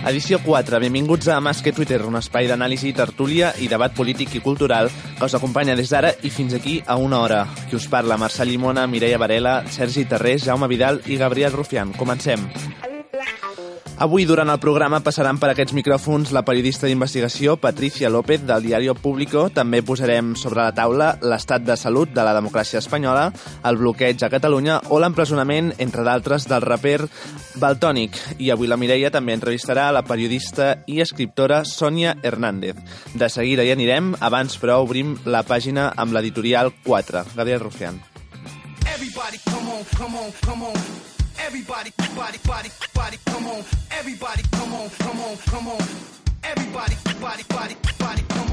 Edició 4. Benvinguts a Más que Twitter, un espai d'anàlisi, tertúlia i debat polític i cultural que us acompanya des d'ara i fins aquí a una hora. Qui us parla, Marçal Llimona, Mireia Varela, Sergi Tarrés, Jaume Vidal i Gabriel Rufián. Comencem. Avui, durant el programa, passaran per aquests micròfons la periodista d'investigació Patricia López, del diari Público. També posarem sobre la taula l'estat de salut de la democràcia espanyola, el bloqueig a Catalunya o l'empresonament, entre d'altres, del raper Valtònyc. I avui la Mireia també entrevistarà la periodista i escriptora Sònia Hernández. De seguida hi anirem, abans però obrim la pàgina amb l'editorial 4. Gabriel Rufián. Everybody, come on, come on, come on. Everybody, body, body, body, come on. Everybody, come on, come on, come on. Everybody, body, body, body, come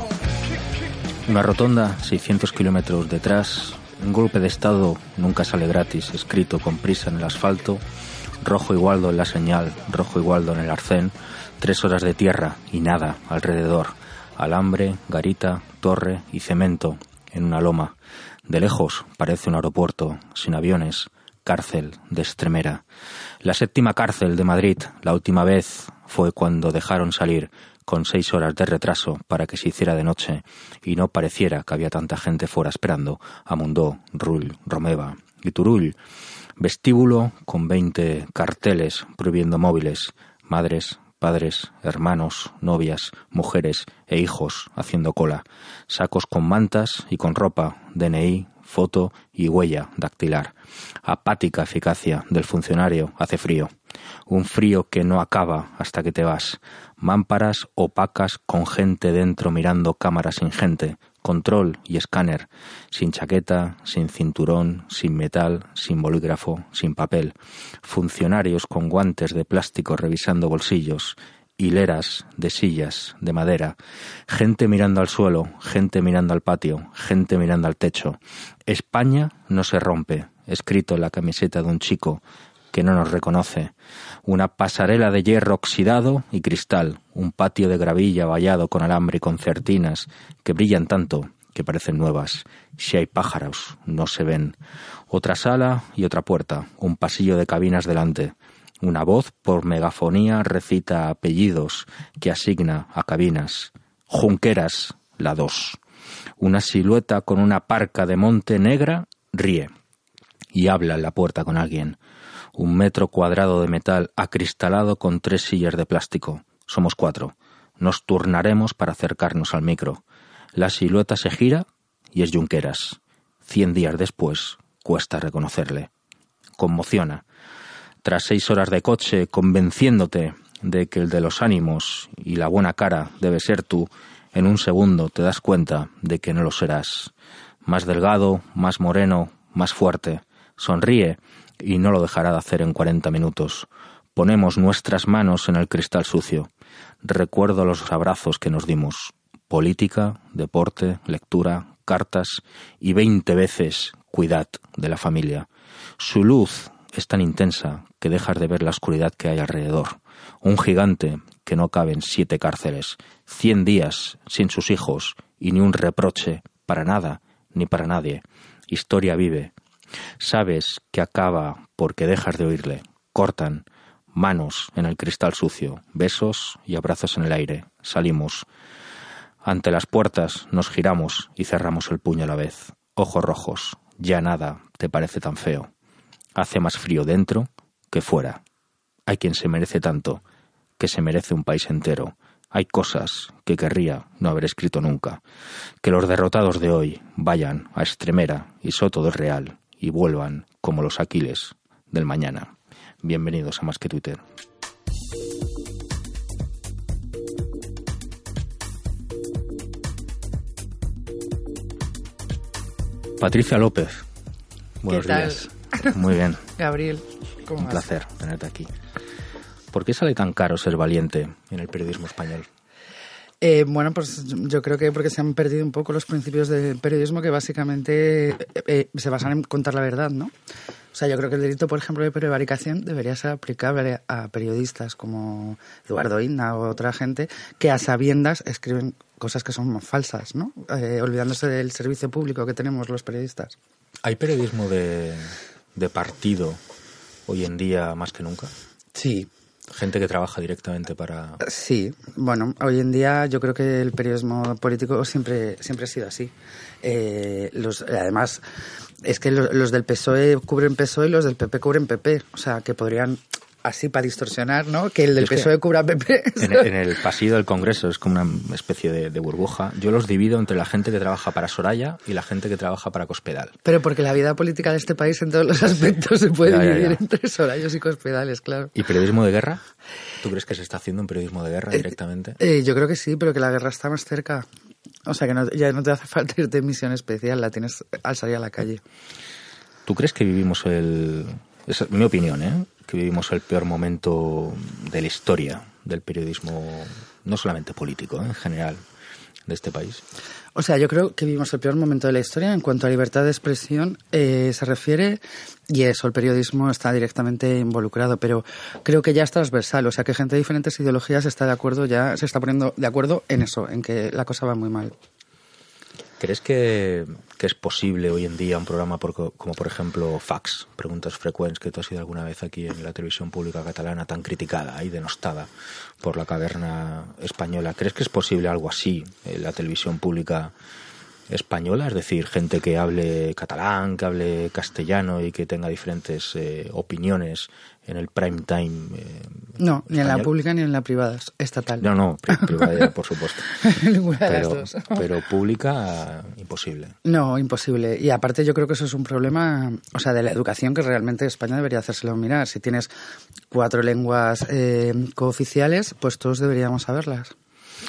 on. Una rotonda, 600 kilómetros detrás, un golpe de estado nunca sale gratis, escrito con prisa en el asfalto, rojo y Waldo en la señal, rojo y Waldo en el arcén, 3 horas de tierra y nada alrededor, alambre, garita, torre y cemento en una loma. De lejos parece un aeropuerto, sin aviones. Cárcel de Extremera. La 7ª cárcel de Madrid, la última vez, fue cuando dejaron salir con 6 horas de retraso para que se hiciera de noche y no pareciera que había tanta gente fuera esperando a Mundó, Rull, Romeva y Turull. Vestíbulo con 20 carteles prohibiendo móviles, madres, padres, hermanos, novias, mujeres e hijos haciendo cola, sacos con mantas y con ropa, DNI, foto y huella dactilar. Apática eficacia del funcionario, hace frío. Un frío que no acaba hasta que te vas. Mámparas opacas con gente dentro mirando cámaras sin gente. Control y escáner. Sin chaqueta, sin cinturón, sin metal, sin bolígrafo, sin papel. Funcionarios con guantes de plástico revisando bolsillos. Hileras de sillas de madera, gente mirando al suelo, gente mirando al patio, gente mirando al techo. España no se rompe, escrito en la camiseta de un chico que no nos reconoce. Una pasarela de hierro oxidado y cristal, un patio de gravilla vallado con alambre y concertinas que brillan tanto que parecen nuevas. Si hay pájaros, no se ven. Otra sala y otra puerta, un pasillo de cabinas delante. Una voz por megafonía recita apellidos que asigna a cabinas. Junqueras, la 2. Una silueta con una parca de monte negra ríe y habla en la puerta con alguien. 1 metro cuadrado de metal acristalado con 3 sillas de plástico. Somos 4. Nos turnaremos para acercarnos al micro. La silueta se gira y es Junqueras. 100 días después, cuesta reconocerle. Conmociona. Tras 6 horas de coche, convenciéndote de que el de los ánimos y la buena cara debe ser tú, en un segundo te das cuenta de que no lo serás. Más delgado, más moreno, más fuerte. Sonríe y no lo dejará de hacer en 40 minutos. Ponemos nuestras manos en el cristal sucio. Recuerdo los abrazos que nos dimos. Política, deporte, lectura, cartas y 20 veces cuidad de la familia. Su luz es tan intensa que dejas de ver la oscuridad que hay alrededor. Un gigante que no cabe en 7 cárceles, 100 días sin sus hijos y ni un reproche para nada ni para nadie. Historia vive. Sabes que acaba porque dejas de oírle. Cortan. Manos en el cristal sucio. Besos y abrazos en el aire. Salimos. Ante las puertas nos giramos y cerramos el puño a la vez. Ojos rojos. Ya nada te parece tan feo. Hace más frío dentro que fuera. Hay quien se merece tanto, que se merece un país entero. Hay cosas que querría no haber escrito nunca. Que los derrotados de hoy vayan a Extremera y Soto del Real y vuelvan como los Aquiles del mañana. Bienvenidos a Más que Twitter. Patricia López. Buenos días. Muy bien. Gabriel, ¿cómo Un vas? placer tenerte aquí. ¿Por qué sale tan caro ser valiente en el periodismo español? Bueno, pues yo creo que porque se han perdido un poco los principios del periodismo que básicamente se basan en contar la verdad, ¿no? O sea, yo creo que el delito, por ejemplo, de prevaricación debería ser aplicable a periodistas como Eduardo Inda o otra gente que a sabiendas escriben cosas que son falsas, ¿no? Olvidándose del servicio público que tenemos los periodistas. ¿Hay periodismo de partido hoy en día más que nunca? Sí, Gente que trabaja directamente para... Sí, bueno, hoy en día yo creo que el periodismo político siempre ha sido así. Además, es que los del PSOE cubren PSOE y los del PP cubren PP. O sea, que podrían, así para distorsionar, ¿no? Que el del PSOE cubra PP. En el pasillo del Congreso es como una especie de burbuja. Yo los divido entre la gente que trabaja para Soraya y la gente que trabaja para Cospedal. Pero porque la vida política de este país en todos los aspectos se puede dividir entre Sorayos y Cospedales, claro. ¿Y periodismo de guerra? ¿Tú crees que se está haciendo un periodismo de guerra directamente? Yo creo que sí, pero que la guerra está más cerca. O sea, que ya no te hace falta irte en misión especial, la tienes al salir a la calle. ¿Tú crees que vivimos esa es mi opinión, que vivimos el peor momento de la historia del periodismo, no solamente político, en general, de este país? O sea, yo creo que vivimos el peor momento de la historia en cuanto a libertad de expresión se refiere, y eso, el periodismo está directamente involucrado, pero creo que ya es transversal, o sea, que gente de diferentes ideologías está de acuerdo, ya se está poniendo de acuerdo en eso, en que la cosa va muy mal. ¿Crees que es posible hoy en día un programa como, por ejemplo, Fax, Preguntas Frecuents, que tú has ido alguna vez aquí en la televisión pública catalana, tan criticada y denostada por la caverna española? ¿Crees que es posible algo así en la televisión pública española? Es decir, gente que hable catalán, que hable castellano y que tenga diferentes opiniones en el prime time No, ni en la español. pública ni en la privada, estatal. No, privada, por supuesto. Ninguna de las dos. Pero pública, imposible. No, imposible. Y aparte yo creo que eso es un problema, o sea, de la educación que realmente España debería hacérselo mirar. Si tienes 4 lenguas cooficiales, pues todos deberíamos saberlas.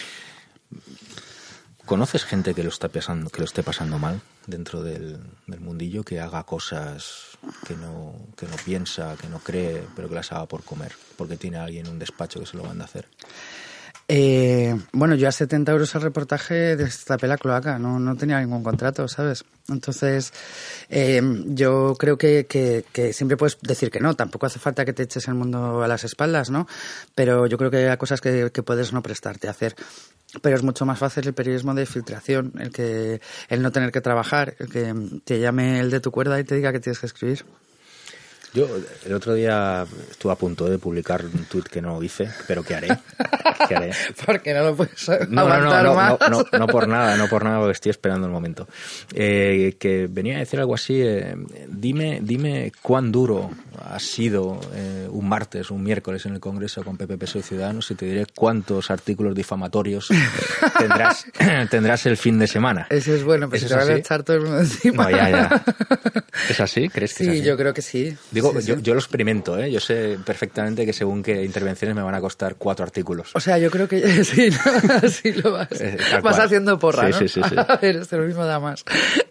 ¿Conoces gente que lo esté pasando mal dentro del mundillo, que haga cosas que no piensa, que no cree, pero que las haga por comer, porque tiene a alguien en un despacho que se lo manda a hacer? Bueno, yo a 70 euros el reportaje destapé la cloaca, no tenía ningún contrato, ¿sabes? Entonces, yo creo que siempre puedes decir que no, tampoco hace falta que te eches el mundo a las espaldas, ¿no? Pero yo creo que hay cosas que puedes no prestarte a hacer. Pero es mucho más fácil el periodismo de filtración, el no tener que trabajar, el que te llame el de tu cuerda y te diga que tienes que escribir. Yo el otro día estuve a punto de publicar un tuit que no hice, pero ¿qué haré? Porque no lo puedes aguantar más. No por nada, porque estoy esperando el momento. Que venía a decir algo así, dime cuán duro ha sido un martes, un miércoles en el Congreso con PP, PSOE y Ciudadanos y te diré cuántos artículos difamatorios tendrás el fin de semana. Eso es bueno, pero si te van a echar todo el mundo encima. No, ya. ¿Es así? ¿Crees que es así? Sí, yo creo que sí. Digo, sí. Yo lo experimento, yo sé perfectamente que según qué intervenciones me van a costar 4 artículos. O sea, yo creo que sí, ¿no? Así lo vas haciendo porra, ¿no? Sí. Eres lo mismo da más.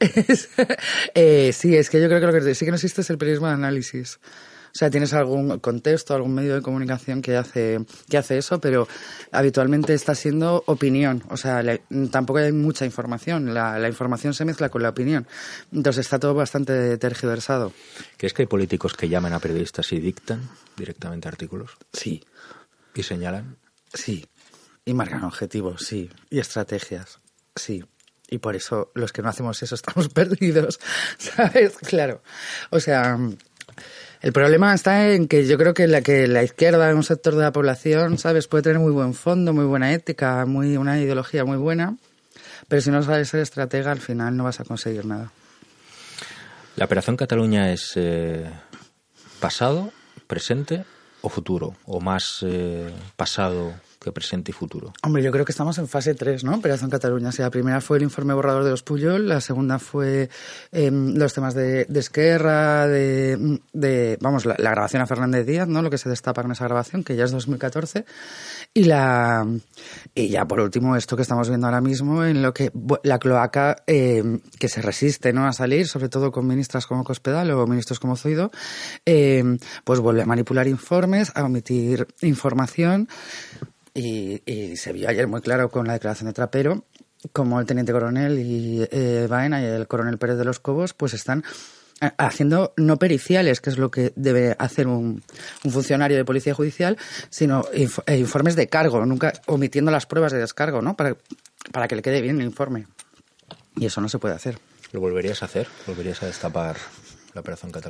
Sí, es que yo creo que lo que sí que no existe es el periodismo de análisis. O sea, tienes algún contexto, algún medio de comunicación que hace eso, pero habitualmente está siendo opinión. O sea, tampoco hay mucha información. La información se mezcla con la opinión. Entonces está todo bastante tergiversado. ¿Crees que hay políticos que llaman a periodistas y dictan directamente artículos? Sí. ¿Y señalan? Sí. Y marcan objetivos, sí. Y estrategias, sí. Y por eso los que no hacemos eso estamos perdidos, ¿sabes? Claro. O sea, el problema está en que yo creo que la izquierda, un sector de la población, ¿sabes?, puede tener muy buen fondo, muy buena ética, una ideología muy buena, pero si no sabes ser estratega, al final no vas a conseguir nada. ¿La Operación Cataluña es pasado, presente o futuro? ¿O más pasado que presente y futuro? Hombre, yo creo que estamos en fase 3, ¿no? Operación Cataluña. O sea, la primera fue el informe borrador de los Pujol, la segunda fue los temas de Esquerra, la grabación a Fernández Díaz, ¿no? Lo que se destapa con esa grabación, que ya es 2014. Y ya por último esto que estamos viendo ahora mismo, en lo que la cloaca que se resiste, ¿no?, a salir, sobre todo con ministras como Cospedal o ministros como Zoido, pues vuelve a manipular informes, a omitir información. Y se vio ayer muy claro con la declaración de Trapero, como el teniente coronel y Baena y el coronel Pérez de los Cobos pues están haciendo no periciales, que es lo que debe hacer un funcionario de policía judicial, sino informes de cargo, nunca omitiendo las pruebas de descargo, ¿no? Para que le quede bien el informe. Y eso no se puede hacer. ¿Lo volverías a hacer? ¿Volverías a destapar la Operación Cataluña?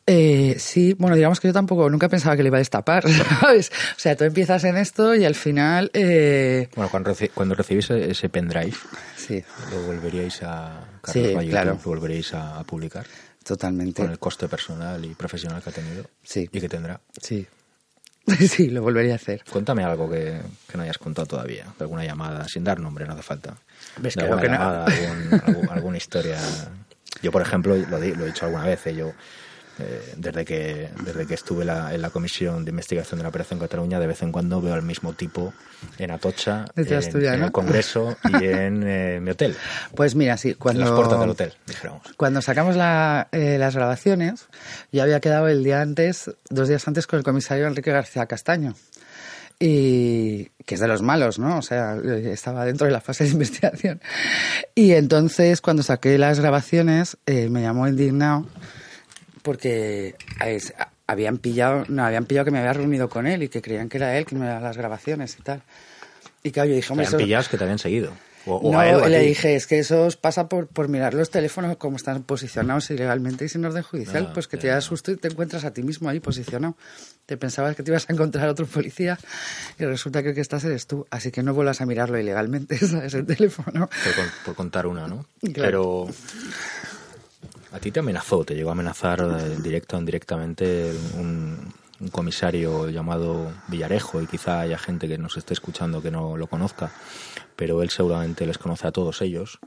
Sí, bueno, digamos que yo tampoco, nunca pensaba que le iba a destapar, ¿sabes? O sea, tú empiezas en esto y al final... Bueno, cuando recibís ese pendrive, Sí, ¿lo volveríais a... Sí, Carlos claro. ¿lo volveríais a publicar? totalmente. Con el coste personal y profesional que ha tenido Sí. y que tendrá. Sí. Sí, lo volvería a hacer. Cuéntame algo que no hayas contado todavía, de alguna llamada, sin dar nombre, no hace falta. Ves, De creo alguna que no. llamada, alguna historia. Yo, por ejemplo, lo he dicho alguna vez, yo desde que estuve en la comisión de investigación de la Operación Cataluña, de vez en cuando veo al mismo tipo en Atocha, Detrás tuya, en ¿no? el Congreso y en mi hotel, Pues mira, sí, en las puertas del hotel, dijéramos. Cuando sacamos las grabaciones, yo había quedado el día antes, 2 días antes, con el comisario Enrique García Castaño. Y que es de los malos, ¿no? O sea, estaba dentro de la fase de investigación. Y entonces, cuando saqué las grabaciones, me llamó indignado porque habían pillado que me había reunido con él y que creían que era él quien me daba las grabaciones y tal. Y claro, yo dije, Te hombre, habían pillado que te habían seguido. O no, a él o a le ti. dije, es que eso os pasa por mirar los teléfonos como están posicionados ilegalmente y sin orden judicial, pues que te da susto y te encuentras a ti mismo ahí posicionado. Te pensabas que te ibas a encontrar a otro policía y resulta que el que estás eres tú, así que no vuelvas a mirarlo ilegalmente, ¿sabes? El teléfono. Por contar una, ¿no? Claro. Pero a ti te amenazó, te llegó a amenazar directo o indirectamente un comisario llamado Villarejo, y quizá haya gente que nos esté escuchando que no lo conozca, pero él seguramente les conoce a todos ellos,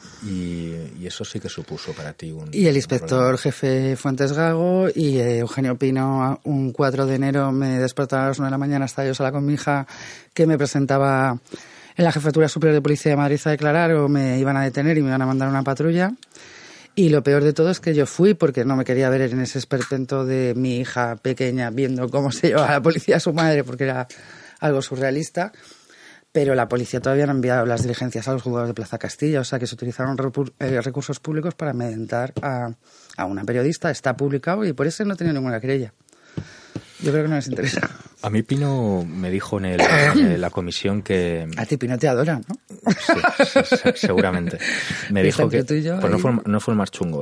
y eso sí que supuso para ti un... Y el inspector jefe Fuentes Gago y Eugenio Pino, un 4 de enero me despertaron a las 9 de la mañana, estaba yo sola con mi hija, que me presentaba en la Jefatura Superior de Policía de Madrid a declarar, o me iban a detener y me iban a mandar una patrulla. Y lo peor de todo es que yo fui porque no me quería ver en ese esperpento de mi hija pequeña viendo cómo se llevaba la policía a su madre, porque era algo surrealista. Pero la policía todavía no ha enviado las diligencias a los juzgados de Plaza Castilla, o sea que se utilizaron recursos públicos para amedrentar a una periodista. Está publicado y por eso no tenía ninguna querella. Yo creo que no les interesa. A mí Pino me dijo en la comisión que... A ti Pino te adora, ¿no? Sí, seguramente. Me dijo que... Tú y yo, pues no fue el más chungo,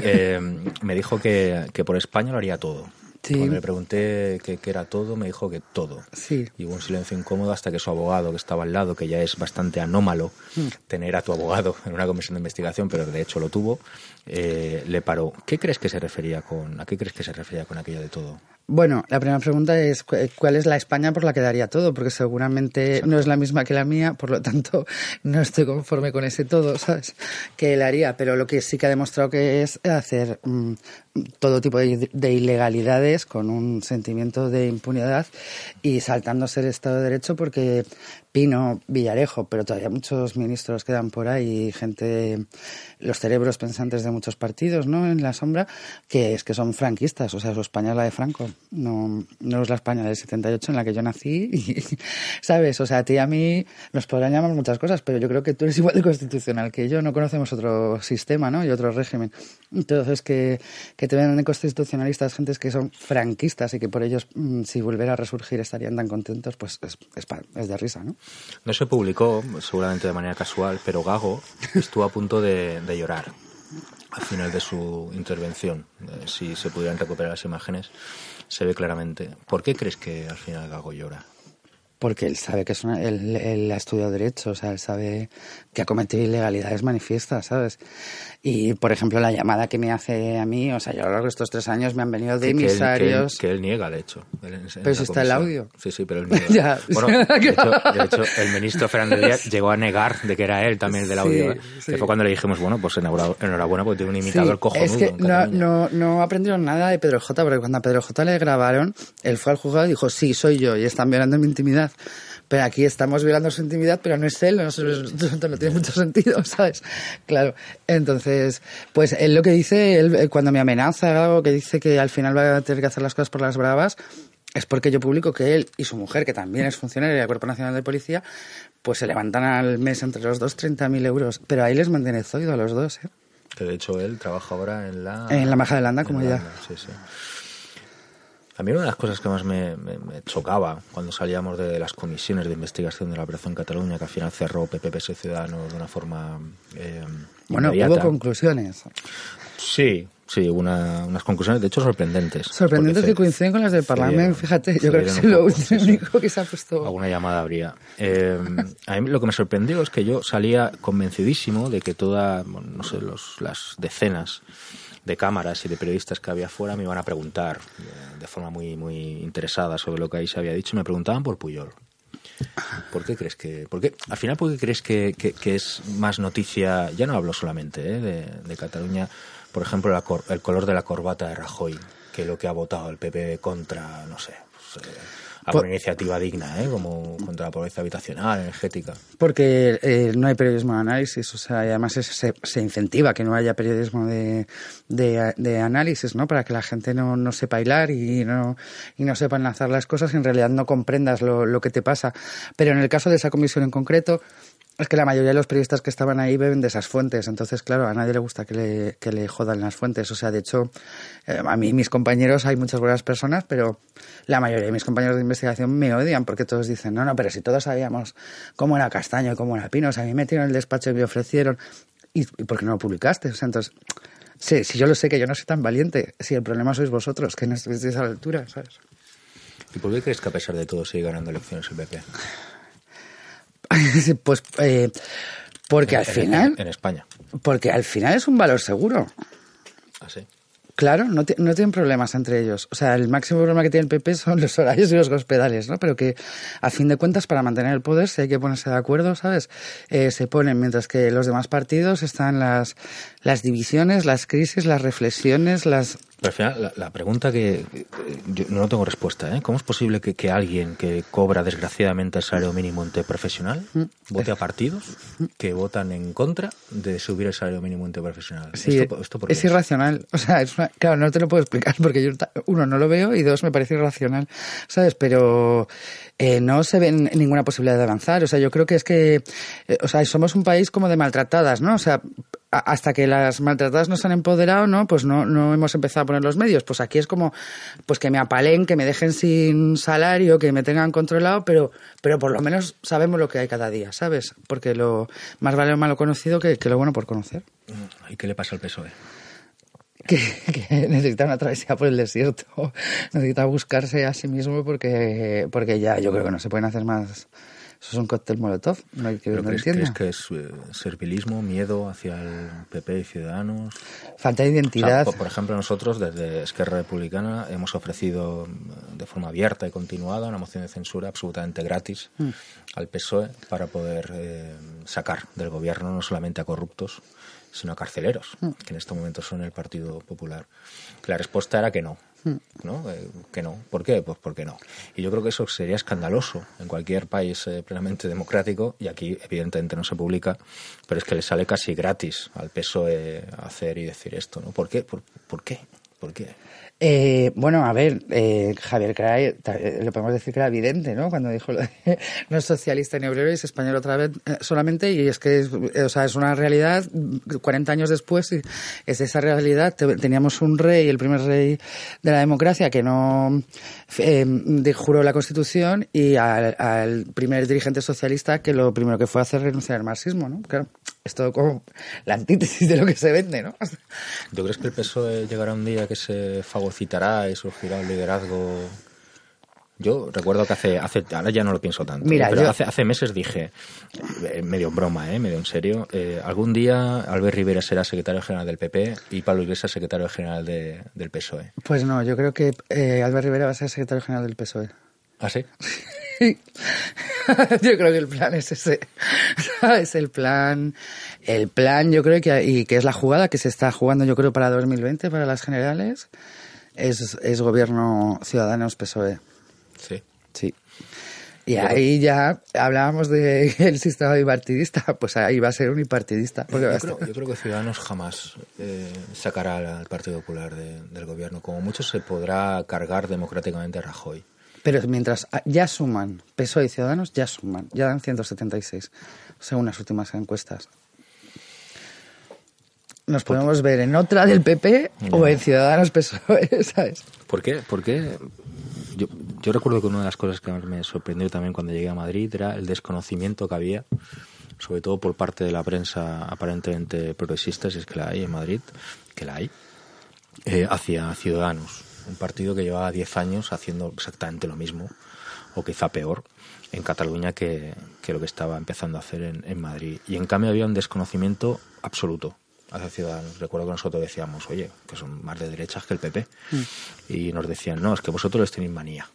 me dijo que por España lo haría todo. Sí. Cuando le pregunté qué era todo, me dijo que todo. Sí. Y hubo un silencio incómodo hasta que su abogado, que estaba al lado, que ya es bastante anómalo tener a tu abogado en una comisión de investigación, pero de hecho lo tuvo, le paró. ¿A qué crees que se refería con aquello de todo? Bueno, la primera pregunta es ¿cuál es la España por la que daría todo? Porque seguramente no es la misma que la mía, por lo tanto no estoy conforme con ese todo, ¿sabes? Que él haría, pero lo que sí que ha demostrado que es hacer todo tipo de ilegalidades con un sentimiento de impunidad y saltándose el Estado de Derecho, porque Pino, Villarejo, pero todavía muchos ministros quedan por ahí, gente, los cerebros pensantes de muchos partidos, ¿no? En la sombra, que son franquistas, o sea, su España es la de Franco, no es la España del 78 en la que yo nací, y, ¿sabes? O sea, a ti y a mí nos podrán llamar muchas cosas, pero yo creo que tú eres igual de constitucional que yo, no conocemos otro sistema, ¿no? Y otro régimen. Entonces, que te ven de constitucionalistas gentes que son franquistas y que por ellos, si volviera a resurgir, estarían tan contentos, pues es de risa, ¿no? No se publicó, seguramente de manera casual, pero Gago estuvo a punto de llorar al final de su intervención. Si se pudieran recuperar las imágenes, se ve claramente. ¿Por qué crees que al final Gago llora? Porque él sabe que él ha estudiado Derecho, o sea, él sabe que ha cometido ilegalidades manifiestas, ¿sabes? Y, por ejemplo, la llamada que me hace a mí, o sea, yo a lo largo de estos 3 años me han venido de emisarios... Que él niega, de hecho. Pero si está el audio. Sí, pero él niega. Ya. Bueno, de hecho, el ministro Fernández Díaz llegó a negar de que era él también el del audio. Sí. Que fue cuando le dijimos, bueno, pues enhorabuena porque tiene un imitador cojonudo. Es que en Cataluña. no aprendieron nada de Pedro J, porque cuando a Pedro J le grabaron, él fue al juzgado y dijo, sí, soy yo, y están violando mi intimidad. Pero aquí estamos violando su intimidad, pero no es él, no tiene mucho sentido, ¿sabes? Claro. Entonces, pues él lo que dice, él cuando me amenaza algo, que dice que al final va a tener que hacer las cosas por las bravas, es porque yo publico que él y su mujer, que también es funcionaria del Cuerpo Nacional de Policía, pues se levantan al mes entre los dos 30.000 euros. Pero ahí les mantiene zoido a los dos, ¿eh? Que de hecho él trabaja ahora en la... En la Majadahonda Comunidad. Sí. A mí una de las cosas que más me chocaba cuando salíamos de las comisiones de investigación de la Operación Cataluña, que al final cerró PP, PSOE, Ciudadanos de una forma bueno, inmediata. hubo conclusiones. Sí, Sí, unas conclusiones, de hecho, sorprendentes. Sorprendentes que coinciden con las del Parlamento, fíjate. Yo creo que es lo único que se ha puesto... Alguna llamada habría. A mí lo que me sorprendió es que yo salía convencidísimo de que no sé, las decenas de cámaras y de periodistas que había afuera me iban a preguntar de forma muy, muy interesada sobre lo que ahí se había dicho. Me preguntaban por Pujol. ¿Por qué crees que es más noticia? Ya no hablo solamente de Cataluña, por ejemplo, el color de la corbata de Rajoy, que lo que ha votado el PP contra, no sé, alguna iniciativa digna, como contra la pobreza habitacional, energética. Porque no hay periodismo de análisis, o sea, y además se incentiva que no haya periodismo de análisis, ¿no? Para que la gente no sepa hilar y no sepa enlazar las cosas y en realidad no comprendas lo que te pasa. Pero en el caso de esa comisión en concreto, es que la mayoría de los periodistas que estaban ahí beben de esas fuentes, entonces, claro, a nadie le gusta que le jodan las fuentes. O sea, de hecho, a mí, mis compañeros, hay muchas buenas personas, pero la mayoría de mis compañeros de investigación me odian porque todos dicen, no, pero si todos sabíamos cómo era Castaño y cómo era Pino, o sea, a mí me metieron en el despacho y me ofrecieron, ¿y por qué no lo publicaste? O sea, entonces, sí, si yo lo sé, que yo no soy tan valiente, si el problema sois vosotros, que no estéis a la altura, ¿sabes? ¿Y por qué crees que a pesar de todo sigue ganando elecciones el PP? Pues porque al final... En España. Porque al final es un valor seguro. ¿Ah, sí? Claro, no tienen problemas entre ellos. O sea, el máximo problema que tiene el PP son los horarios y los hospedales, ¿no? Pero que, a fin de cuentas, para mantener el poder, si hay que ponerse de acuerdo, ¿sabes? Se ponen, mientras que los demás partidos están las divisiones, las crisis, las reflexiones, las... Pero al final, la pregunta que yo no tengo respuesta, ¿eh? ¿Cómo es posible que alguien que cobra desgraciadamente el salario mínimo interprofesional vote a partidos que votan en contra de subir el salario mínimo interprofesional? Sí, ¿Esto por qué es irracional. O sea, claro, no te lo puedo explicar porque yo, uno, no lo veo y dos, me parece irracional, ¿sabes? Pero no se ve ninguna posibilidad de avanzar. O sea, yo creo que es que, o sea, somos un país como de maltratadas, ¿no? O sea, hasta que las maltratadas no se han empoderado, ¿no? Pues no hemos empezado a poner los medios. Pues aquí es como, pues que me apalen, que me dejen sin salario, que me tengan controlado, pero por lo menos sabemos lo que hay cada día, ¿sabes? Porque lo más vale lo malo conocido que lo bueno por conocer. ¿Y qué le pasa al PSOE? Que necesita una travesía por el desierto, necesita buscarse a sí mismo porque ya yo creo que no se pueden hacer más. Eso es un cóctel molotov, no hay que ver, no entiendo. ¿Crees que es servilismo, miedo hacia el PP y Ciudadanos? Falta de identidad. O sea, por ejemplo, nosotros desde Esquerra Republicana hemos ofrecido de forma abierta y continuada una moción de censura absolutamente gratis al PSOE para poder sacar del gobierno no solamente a corruptos, sino a carceleros, que en este momento son el Partido Popular. La respuesta era que no. ¿No? Que no. ¿Por qué? Pues porque no. Y yo creo que eso sería escandaloso en cualquier país plenamente democrático, y aquí evidentemente no se publica, pero es que le sale casi gratis al PSOE hacer y decir esto, ¿no? ¿Por qué? ¿Por qué? ¿Por qué? Bueno, a ver, Javier Cray, le podemos decir que era evidente, ¿no? Cuando dijo lo de no es socialista ni obrero, es español otra vez solamente, y es que es una realidad, 40 años después, y es esa realidad. Teníamos un rey, el primer rey de la democracia, que no juró la Constitución, y al primer dirigente socialista que lo primero que fue hacer renunciar al marxismo, ¿no? Claro, es todo como la antítesis de lo que se vende, ¿no? ¿Tú crees que el PSOE llegará un día que se fagocitará y surgirá un liderazgo? Yo recuerdo que ahora ya no lo pienso tanto. Mira, pero hace meses dije, medio en broma, medio en serio, algún día Albert Rivera será secretario general del PP y Pablo Iglesias secretario general del PSOE. Pues no, yo creo que Albert Rivera va a ser secretario general del PSOE. ¿Ah, sí? Yo creo que el plan es ese. Es el plan yo creo que es la jugada que se está jugando, yo creo, para 2020, para las generales, es gobierno Ciudadanos PSOE. Sí. Sí. Y ahí ya hablábamos del sistema bipartidista, pues ahí va a ser unipartidista. Yo creo que Ciudadanos jamás sacará al Partido Popular del gobierno. Como mucho se podrá cargar democráticamente a Rajoy. Pero mientras ya suman, PSOE y Ciudadanos ya suman, ya dan 176, según las últimas encuestas. Nos podemos ver en otra del PP o en Ciudadanos PSOE, ¿sabes? ¿Por qué? Porque yo recuerdo que una de las cosas que me sorprendió también cuando llegué a Madrid era el desconocimiento que había, sobre todo por parte de la prensa aparentemente progresista, si es que la hay en Madrid, que la hay, hacia Ciudadanos, un partido que llevaba 10 años haciendo exactamente lo mismo, o quizá peor, en Cataluña que lo que estaba empezando a hacer en Madrid. Y en cambio había un desconocimiento absoluto hacia Ciudadanos. Recuerdo que nosotros decíamos, oye, que son más de derechas que el PP. Y nos decían, no, es que vosotros les tenéis manía.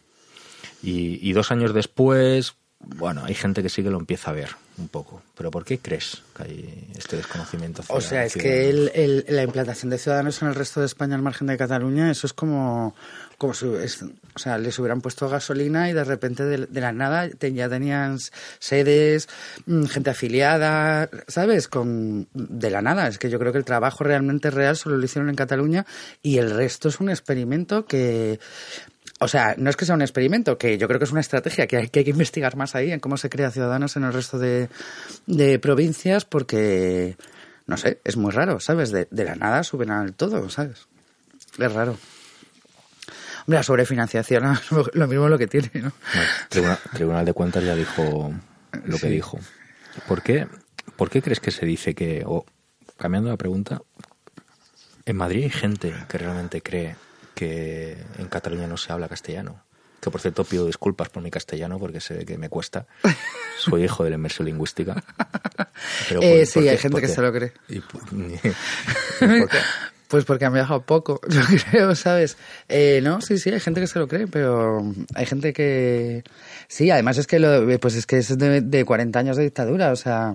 Y 2 años después, bueno, hay gente que sí que lo empieza a ver un poco. Pero ¿por qué crees que hay este desconocimiento hacia O sea, es Ciudadanos? que la implantación de Ciudadanos en el resto de España al margen de Cataluña, eso es como si o sea, les hubieran puesto gasolina y de repente de la nada ya tenían sedes, gente afiliada, ¿sabes? De la nada. Es que yo creo que el trabajo realmente real solo lo hicieron en Cataluña y el resto es un experimento que... O sea, no es que sea un experimento, que yo creo que es una estrategia que hay que investigar más ahí en cómo se crea Ciudadanos en el resto de provincias, porque, no sé, es muy raro, ¿sabes? De la nada suben al todo, ¿sabes? Es raro. Hombre, la sobrefinanciación, lo mismo es lo que tiene, ¿no? El Tribunal de Cuentas ya dijo lo que dijo. ¿Por qué crees que se dice que, o cambiando la pregunta, en Madrid hay gente que realmente cree que en Cataluña no se habla castellano? Que, por cierto, pido disculpas por mi castellano porque sé que me cuesta. Soy hijo de la inmersión lingüística. Pero sí, hay gente que se lo cree. ¿Y por qué? Pues porque han viajado poco, yo creo, ¿sabes? No, sí, hay gente que se lo cree, pero hay gente que... Sí, además es que es que es de 40 años de dictadura, o sea...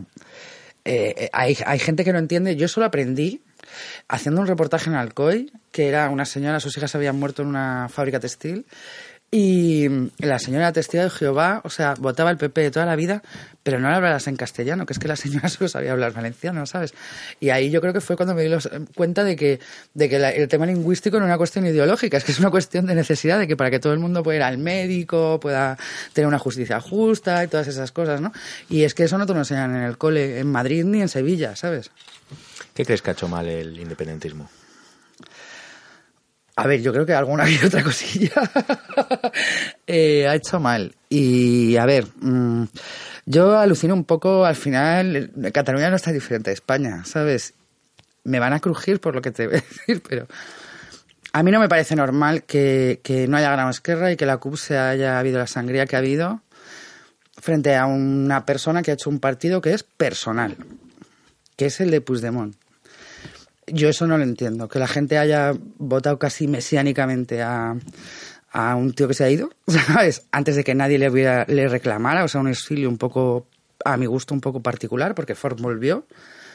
hay gente que no entiende. Yo solo aprendí haciendo un reportaje en Alcoy, que era una señora, sus hijas habían muerto en una fábrica textil, y la señora era testigo de Jehová, o sea, votaba el PP de toda la vida, pero no le hablaras en castellano, que es que la señora solo sabía hablar valenciano, ¿sabes? Y ahí yo creo que fue cuando me di cuenta de que el tema lingüístico no es una cuestión ideológica, es que es una cuestión de necesidad, de que para que todo el mundo pueda ir al médico, pueda tener una justicia justa y todas esas cosas, ¿no? Y es que eso no te lo enseñan en el cole, en Madrid ni en Sevilla, ¿sabes? ¿Qué crees que ha hecho mal el independentismo? A ver, yo creo que alguna y otra cosilla ha hecho mal. Y, a ver, yo alucino un poco, al final, Cataluña no está diferente de España, ¿sabes? Me van a crujir por lo que te voy a decir, pero a mí no me parece normal que no haya ganado Esquerra y que la CUP se haya habido la sangría que ha habido frente a una persona que ha hecho un partido que es personal, que es el de Puigdemont. Yo eso no lo entiendo, que la gente haya votado casi mesiánicamente a un tío que se ha ido, ¿sabes? Antes de que nadie le reclamara, o sea, un exilio un poco, a mi gusto, un poco particular, porque Ford volvió.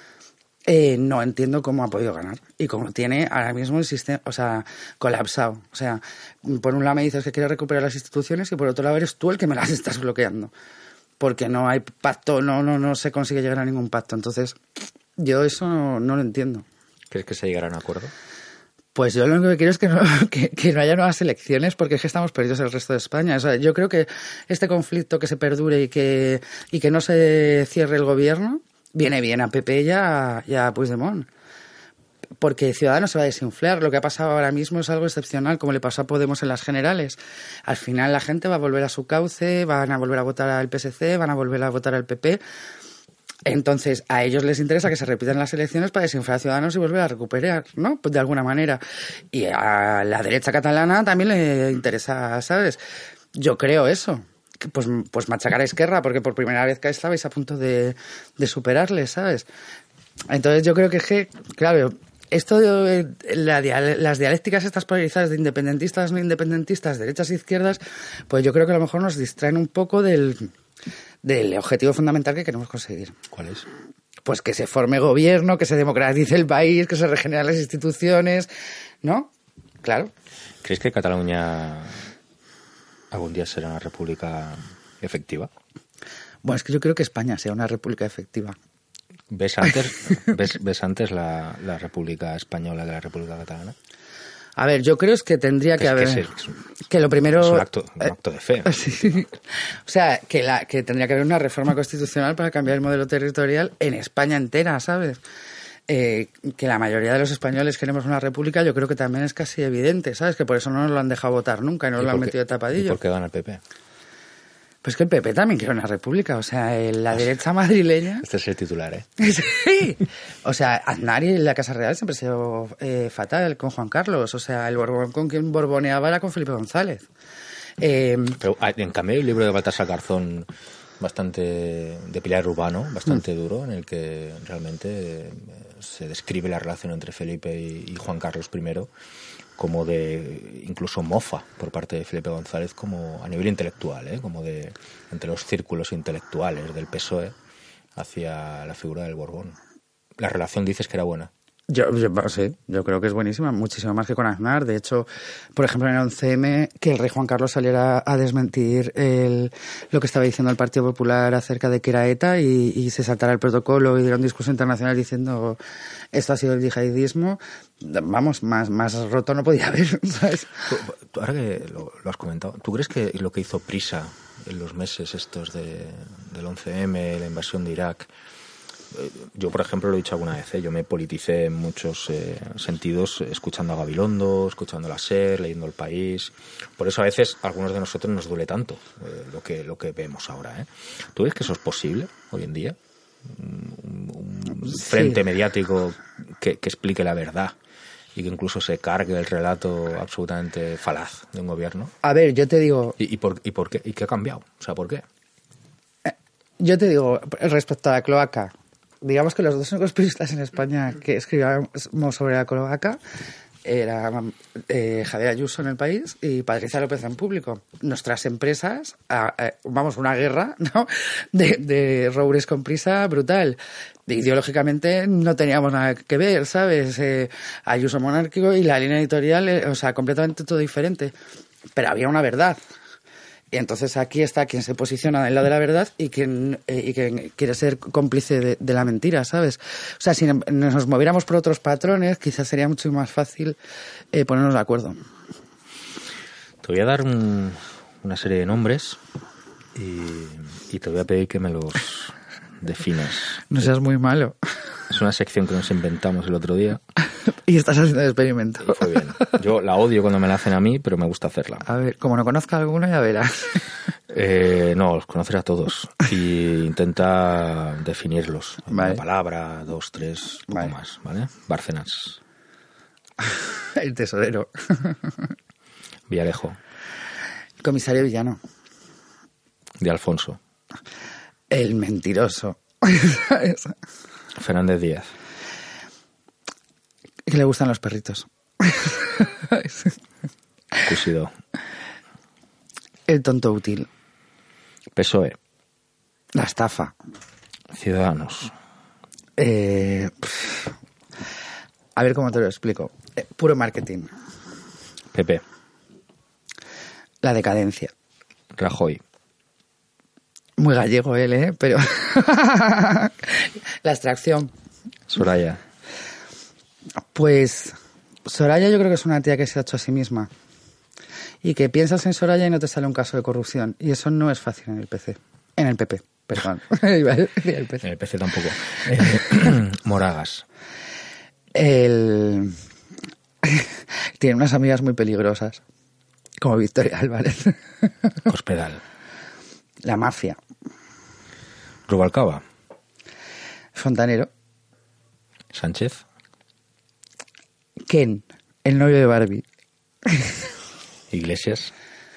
No entiendo cómo ha podido ganar y cómo tiene ahora mismo el sistema, o sea, colapsado. O sea, por un lado me dices que quieres recuperar las instituciones y por otro lado eres tú el que me las estás bloqueando. Porque no hay pacto, no se consigue llegar a ningún pacto. Entonces, yo eso no lo entiendo. ¿Crees que se llegará a un acuerdo? Pues yo lo único que quiero es que no haya nuevas elecciones, porque es que estamos perdidos el resto de España. O sea, yo creo que este conflicto que se perdure y que no se cierre el gobierno viene bien a PP y a Puigdemont. Porque Ciudadanos se va a desinflar. Lo que ha pasado ahora mismo es algo excepcional, como le pasó a Podemos en las generales. Al final la gente va a volver a su cauce, van a volver a votar al PSC, van a volver a votar al PP. Entonces, a ellos les interesa que se repitan las elecciones para desinflar a Ciudadanos y volver a recuperar, ¿no? Pues de alguna manera. Y a la derecha catalana también le interesa, ¿sabes? Yo creo eso. Pues machacar a Esquerra, porque por primera vez que estabais a punto de superarle, ¿sabes? Entonces yo creo que claro, esto de las dialécticas estas polarizadas de independentistas, no independentistas, derechas e izquierdas, pues yo creo que a lo mejor nos distraen un poco del objetivo fundamental que queremos conseguir. ¿Cuál es? Pues que se forme gobierno, que se democratice el país, que se regeneren las instituciones, ¿no? Claro. ¿Crees que Cataluña algún día será una república efectiva? Bueno, es que yo creo que España sea una república efectiva. ¿Ves antes la República Española que la República Catalana? A ver, yo creo que tendría que haber... Que lo primero... Es un acto de fe. Sí. O sea, que tendría que haber una reforma constitucional para cambiar el modelo territorial en España entera, ¿sabes? Que la mayoría de los españoles queremos una república, yo creo que también es casi evidente, ¿sabes? Que por eso no nos lo han dejado votar nunca y no lo han metido de tapadillo. ¿Y por qué gana el PP? Pues que el PP también quiere una república, o sea, la derecha madrileña... Este es el titular, ¿eh? Sí. O sea, Aznar y la Casa Real siempre ha sido fatal con Juan Carlos. O sea, el Borbón con quien borboneaba era con Felipe González. Pero en cambio hay un libro de Baltasar Garzón bastante de Pilar Urbano, bastante duro, en el que realmente se describe la relación entre Felipe y Juan Carlos I como de incluso mofa por parte de Felipe González, como a nivel intelectual, como de entre los círculos intelectuales del PSOE hacia la figura del Borbón. La relación dices que era buena. Sí, yo creo que es buenísima, muchísimo más que con Aznar. De hecho, por ejemplo, en el 11M, que el rey Juan Carlos saliera a desmentir lo que estaba diciendo el Partido Popular acerca de que era ETA y se saltara el protocolo y diera un discurso internacional diciendo esto ha sido el yihadismo, vamos, más roto no podía haber, ¿sabes? Ahora que lo has comentado, ¿tú crees que lo que hizo Prisa en los meses estos del 11M, la invasión de Irak... Yo, por ejemplo, lo he dicho alguna vez, yo me politicé en muchos sentidos escuchando a Gabilondo, escuchando la SER, leyendo El País. Por eso a veces a algunos de nosotros nos duele tanto lo que vemos ahora. ¿Tú ves que eso es posible hoy en día? Un frente mediático que explique la verdad y que incluso se cargue el relato absolutamente falaz de un gobierno. A ver, yo te digo... ¿Y por qué? ¿Y qué ha cambiado? O sea, ¿por qué? Yo te digo, respecto a la cloaca... Digamos que los dos únicos periodistas en España que escribíamos sobre la cloaca era Javier Ayuso en El País y Patricia López en Público. Nuestras empresas, vamos, una guerra, ¿no? de Roures con Prisa brutal. Ideológicamente no teníamos nada que ver, ¿sabes? Ayuso monárquico y la línea editorial, o sea, completamente todo diferente. Pero había una verdad. Y entonces aquí está quien se posiciona del lado de la verdad y quien quiere ser cómplice de la mentira, ¿sabes? O sea, si nos moviéramos por otros patrones, quizás sería mucho más fácil ponernos de acuerdo. Te voy a dar una serie de nombres y te voy a pedir que me los definas. No seas muy malo. Es una sección que nos inventamos el otro día. Y estás haciendo el experimento. Y fue bien. Yo la odio cuando me la hacen a mí, pero me gusta hacerla. A ver, como no conozca alguno, ya verás. No, los conocer a todos. Y intenta definirlos. Vale. Una palabra, 2, 3, poco vale. más, ¿vale? Bárcenas. El tesorero. Villarejo. Comisario villano. De Alfonso. El mentiroso. Fernández Díaz. Que le gustan los perritos. Cusidó. El tonto útil. PSOE. La estafa. Ciudadanos. A ver cómo te lo explico. Puro marketing. PP. La decadencia. Rajoy. Muy gallego él, pero... La extracción. Soraya. Pues Soraya yo creo que es una tía que se ha hecho a sí misma. Y que piensas en Soraya y no te sale un caso de corrupción. Y eso no es fácil en el PC. En el PP, perdón. Iba a decir el PC. En el PC tampoco. Moragas. Tiene unas amigas muy peligrosas. Como Victoria Álvarez. Cospedal. La mafia. Rubalcaba. Fontanero. Sánchez. Ken, el novio de Barbie. Iglesias.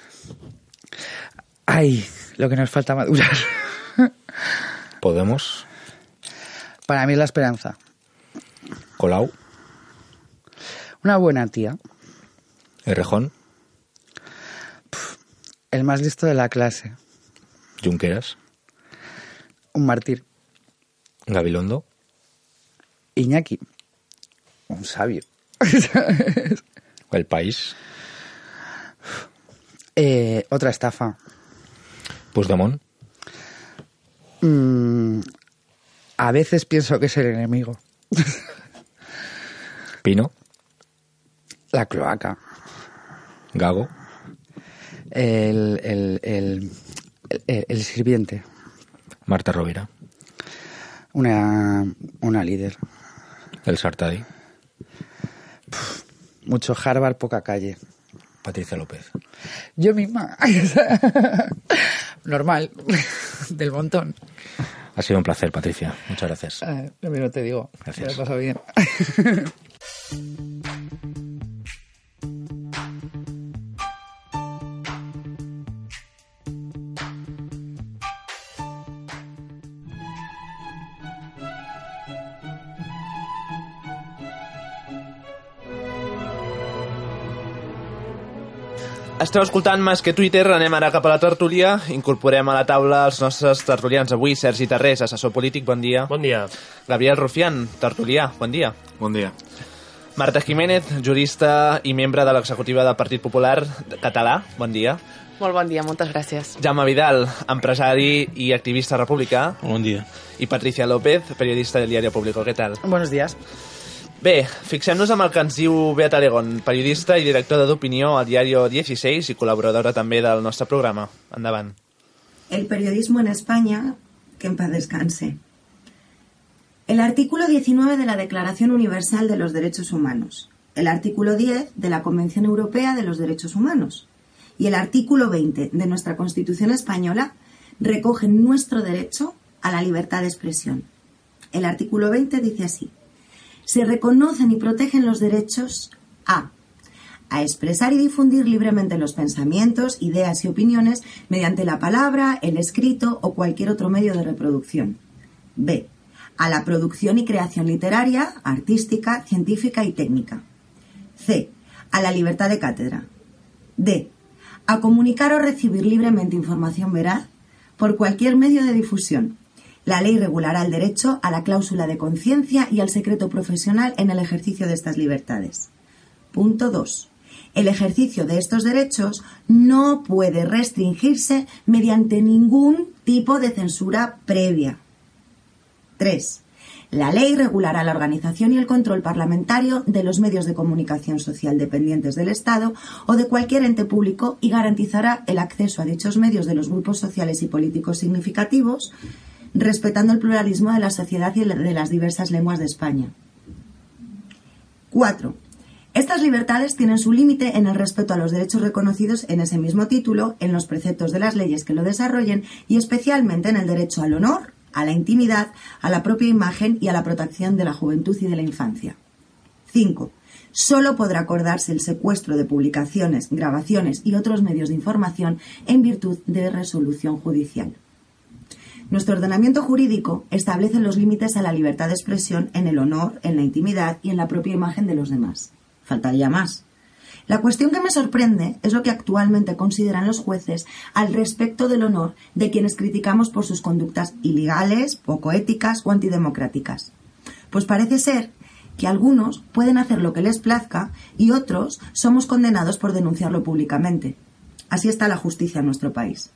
Ay, lo que nos falta madurar. Podemos. Para mí es la esperanza. Colau. Una buena tía. Errejón. El más listo de la clase. Junqueras. Un mártir. Gabilondo. Iñaki. Un sabio. El País. Otra estafa. Puigdemont. A veces pienso que es el enemigo. Pino. La cloaca. Gago. El sirviente. Marta Rovira. Una líder. El Sartadi. Mucho Harvard, poca calle. Patricia López. Yo misma. normal, del montón. Ha sido un placer, Patricia. Muchas gracias. Lo mismo te digo. Gracias. Me lo he pasado bien. Esteu escoltant Més que Twitter, anem ara cap a la tertúlia. Incorporem a la taula els nostres tertulians avui. Sergi Tarrés, assessor polític, bon dia. Bon dia. Gabriel Rufián, tertulià, bon dia. Bon dia. Marta Jiménez, jurista i membre de l'executiva del Partit Popular Català, bon dia. Molt bon dia, moltes gràcies. Jaume Vidal, empresari i activista republicà. Bon dia. I Patricia López, periodista del Diario Público. Què tal? Buenos días. Bé, fixem-nos amb el que ens diu Beat Alegón, periodista i directora d'opinió al Diario 16 i col·laboradora també del nostre programa. Endavant. El periodismo en España, que en paz descanse. El artículo 19 de la Declaración Universal de los Derechos Humanos, el artículo 10 de la Convención Europea de los Derechos Humanos y el artículo 20 de nuestra Constitución Española recogen nuestro derecho a la libertad de expresión. El artículo 20 dice así: se reconocen y protegen los derechos a expresar y difundir libremente los pensamientos, ideas y opiniones mediante la palabra, el escrito o cualquier otro medio de reproducción. B. A la producción y creación literaria, artística, científica y técnica. C. A la libertad de cátedra. D. A comunicar o recibir libremente información veraz por cualquier medio de difusión. La ley regulará el derecho a la cláusula de conciencia y al secreto profesional en el ejercicio de estas libertades. Punto 2. El ejercicio de estos derechos no puede restringirse mediante ningún tipo de censura previa. 3. La ley regulará la organización y el control parlamentario de los medios de comunicación social dependientes del Estado o de cualquier ente público y garantizará el acceso a dichos medios de los grupos sociales y políticos significativos, respetando el pluralismo de la sociedad y de las diversas lenguas de España. 4. Estas libertades tienen su límite en el respeto a los derechos reconocidos en ese mismo título, en los preceptos de las leyes que lo desarrollen y especialmente en el derecho al honor, a la intimidad, a la propia imagen y a la protección de la juventud y de la infancia. 5. Solo podrá acordarse el secuestro de publicaciones, grabaciones y otros medios de información en virtud de resolución judicial. Nuestro ordenamiento jurídico establece los límites a la libertad de expresión en el honor, en la intimidad y en la propia imagen de los demás. Faltaría más. La cuestión que me sorprende es lo que actualmente consideran los jueces al respecto del honor de quienes criticamos por sus conductas ilegales, poco éticas o antidemocráticas. Pues parece ser que algunos pueden hacer lo que les plazca y otros somos condenados por denunciarlo públicamente. Así está la justicia en nuestro país.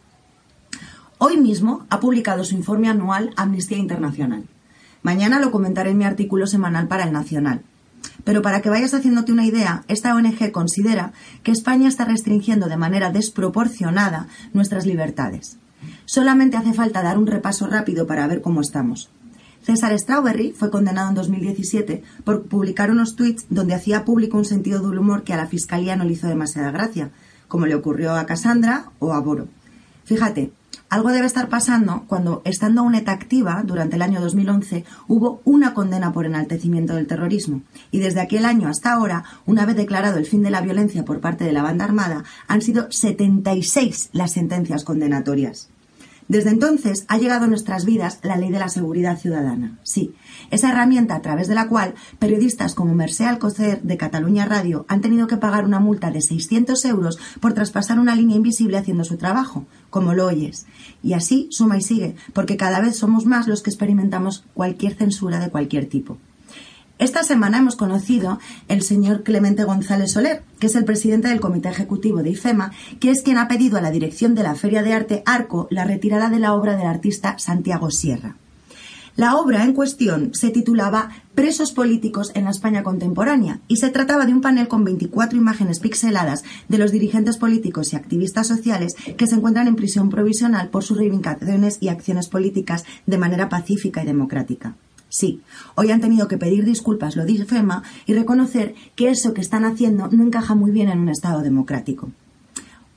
Hoy mismo ha publicado su informe anual Amnistía Internacional. Mañana lo comentaré en mi artículo semanal para El Nacional. Pero para que vayas haciéndote una idea, esta ONG considera que España está restringiendo de manera desproporcionada nuestras libertades. Solamente hace falta dar un repaso rápido para ver cómo estamos. César Strawberry fue condenado en 2017 por publicar unos tuits donde hacía público un sentido del humor que a la Fiscalía no le hizo demasiada gracia, como le ocurrió a Cassandra o a Boro. Fíjate, algo debe estar pasando cuando, estando aún ETA activa, durante el año 2011, hubo una condena por enaltecimiento del terrorismo. Y desde aquel año hasta ahora, una vez declarado el fin de la violencia por parte de la banda armada, han sido 76 las sentencias condenatorias. Desde entonces ha llegado a nuestras vidas la Ley de la Seguridad Ciudadana. Sí, esa herramienta a través de la cual periodistas como Mercè Alcocer de Catalunya Radio han tenido que pagar una multa de 600 euros por traspasar una línea invisible haciendo su trabajo, como lo oyes. Y así suma y sigue, porque cada vez somos más los que experimentamos cualquier censura de cualquier tipo. Esta semana hemos conocido el señor Clemente González Soler, que es el presidente del Comité Ejecutivo de IFEMA, que es quien ha pedido a la dirección de la Feria de Arte Arco la retirada de la obra del artista Santiago Sierra. La obra en cuestión se titulaba Presos políticos en la España contemporánea y se trataba de un panel con 24 imágenes pixeladas de los dirigentes políticos y activistas sociales que se encuentran en prisión provisional por sus reivindicaciones y acciones políticas de manera pacífica y democrática. Sí, hoy han tenido que pedir disculpas, lo dice IFEMA, y reconocer que eso que están haciendo no encaja muy bien en un Estado democrático.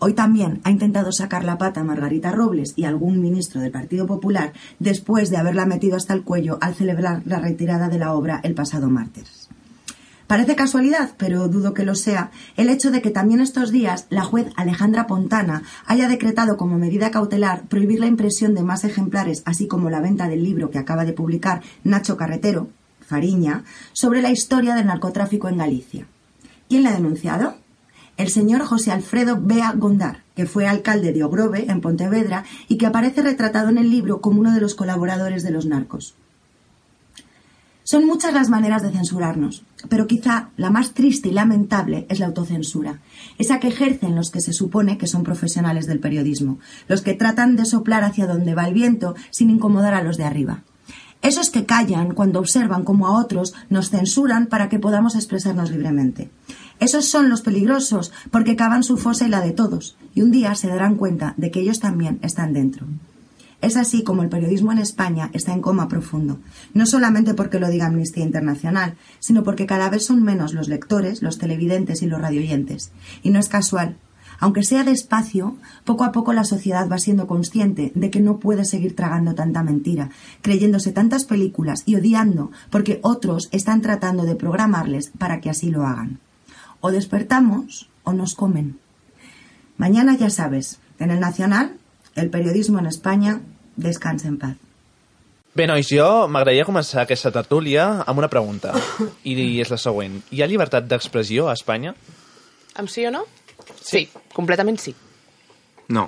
Hoy también ha intentado sacar la pata Margarita Robles y algún ministro del Partido Popular después de haberla metido hasta el cuello al celebrar la retirada de la obra el pasado martes. Parece casualidad, pero dudo que lo sea, el hecho de que también estos días la juez Alejandra Pontana haya decretado como medida cautelar prohibir la impresión de más ejemplares, así como la venta del libro que acaba de publicar Nacho Carretero, Fariña, sobre la historia del narcotráfico en Galicia. ¿Quién la ha denunciado? El señor José Alfredo Bea Gondar, que fue alcalde de Ogrove, en Pontevedra, y que aparece retratado en el libro como uno de los colaboradores de los narcos. Son muchas las maneras de censurarnos, pero quizá la más triste y lamentable es la autocensura, esa que ejercen los que se supone que son profesionales del periodismo, los que tratan de soplar hacia donde va el viento sin incomodar a los de arriba. Esos que callan cuando observan cómo a otros nos censuran para que podamos expresarnos libremente. Esos son los peligrosos porque cavan su fosa y la de todos, y un día se darán cuenta de que ellos también están dentro. Es así como el periodismo en España está en coma profundo, no solamente porque lo diga Amnistía Internacional, sino porque cada vez son menos los lectores, los televidentes y los radioyentes. Y no es casual. Aunque sea despacio, poco a poco la sociedad va siendo consciente de que no puede seguir tragando tanta mentira, creyéndose tantas películas y odiando porque otros están tratando de programarles para que así lo hagan. O despertamos o nos comen. Mañana ya sabes, en el Nacional, el periodismo en Espanya descansa en paz. Bé, nois, jo m'agradaria començar aquesta tertúlia amb una pregunta, i és la següent. Hi ha llibertat d'expressió a Espanya? ¿Am sí o no? Sí, completament sí. No.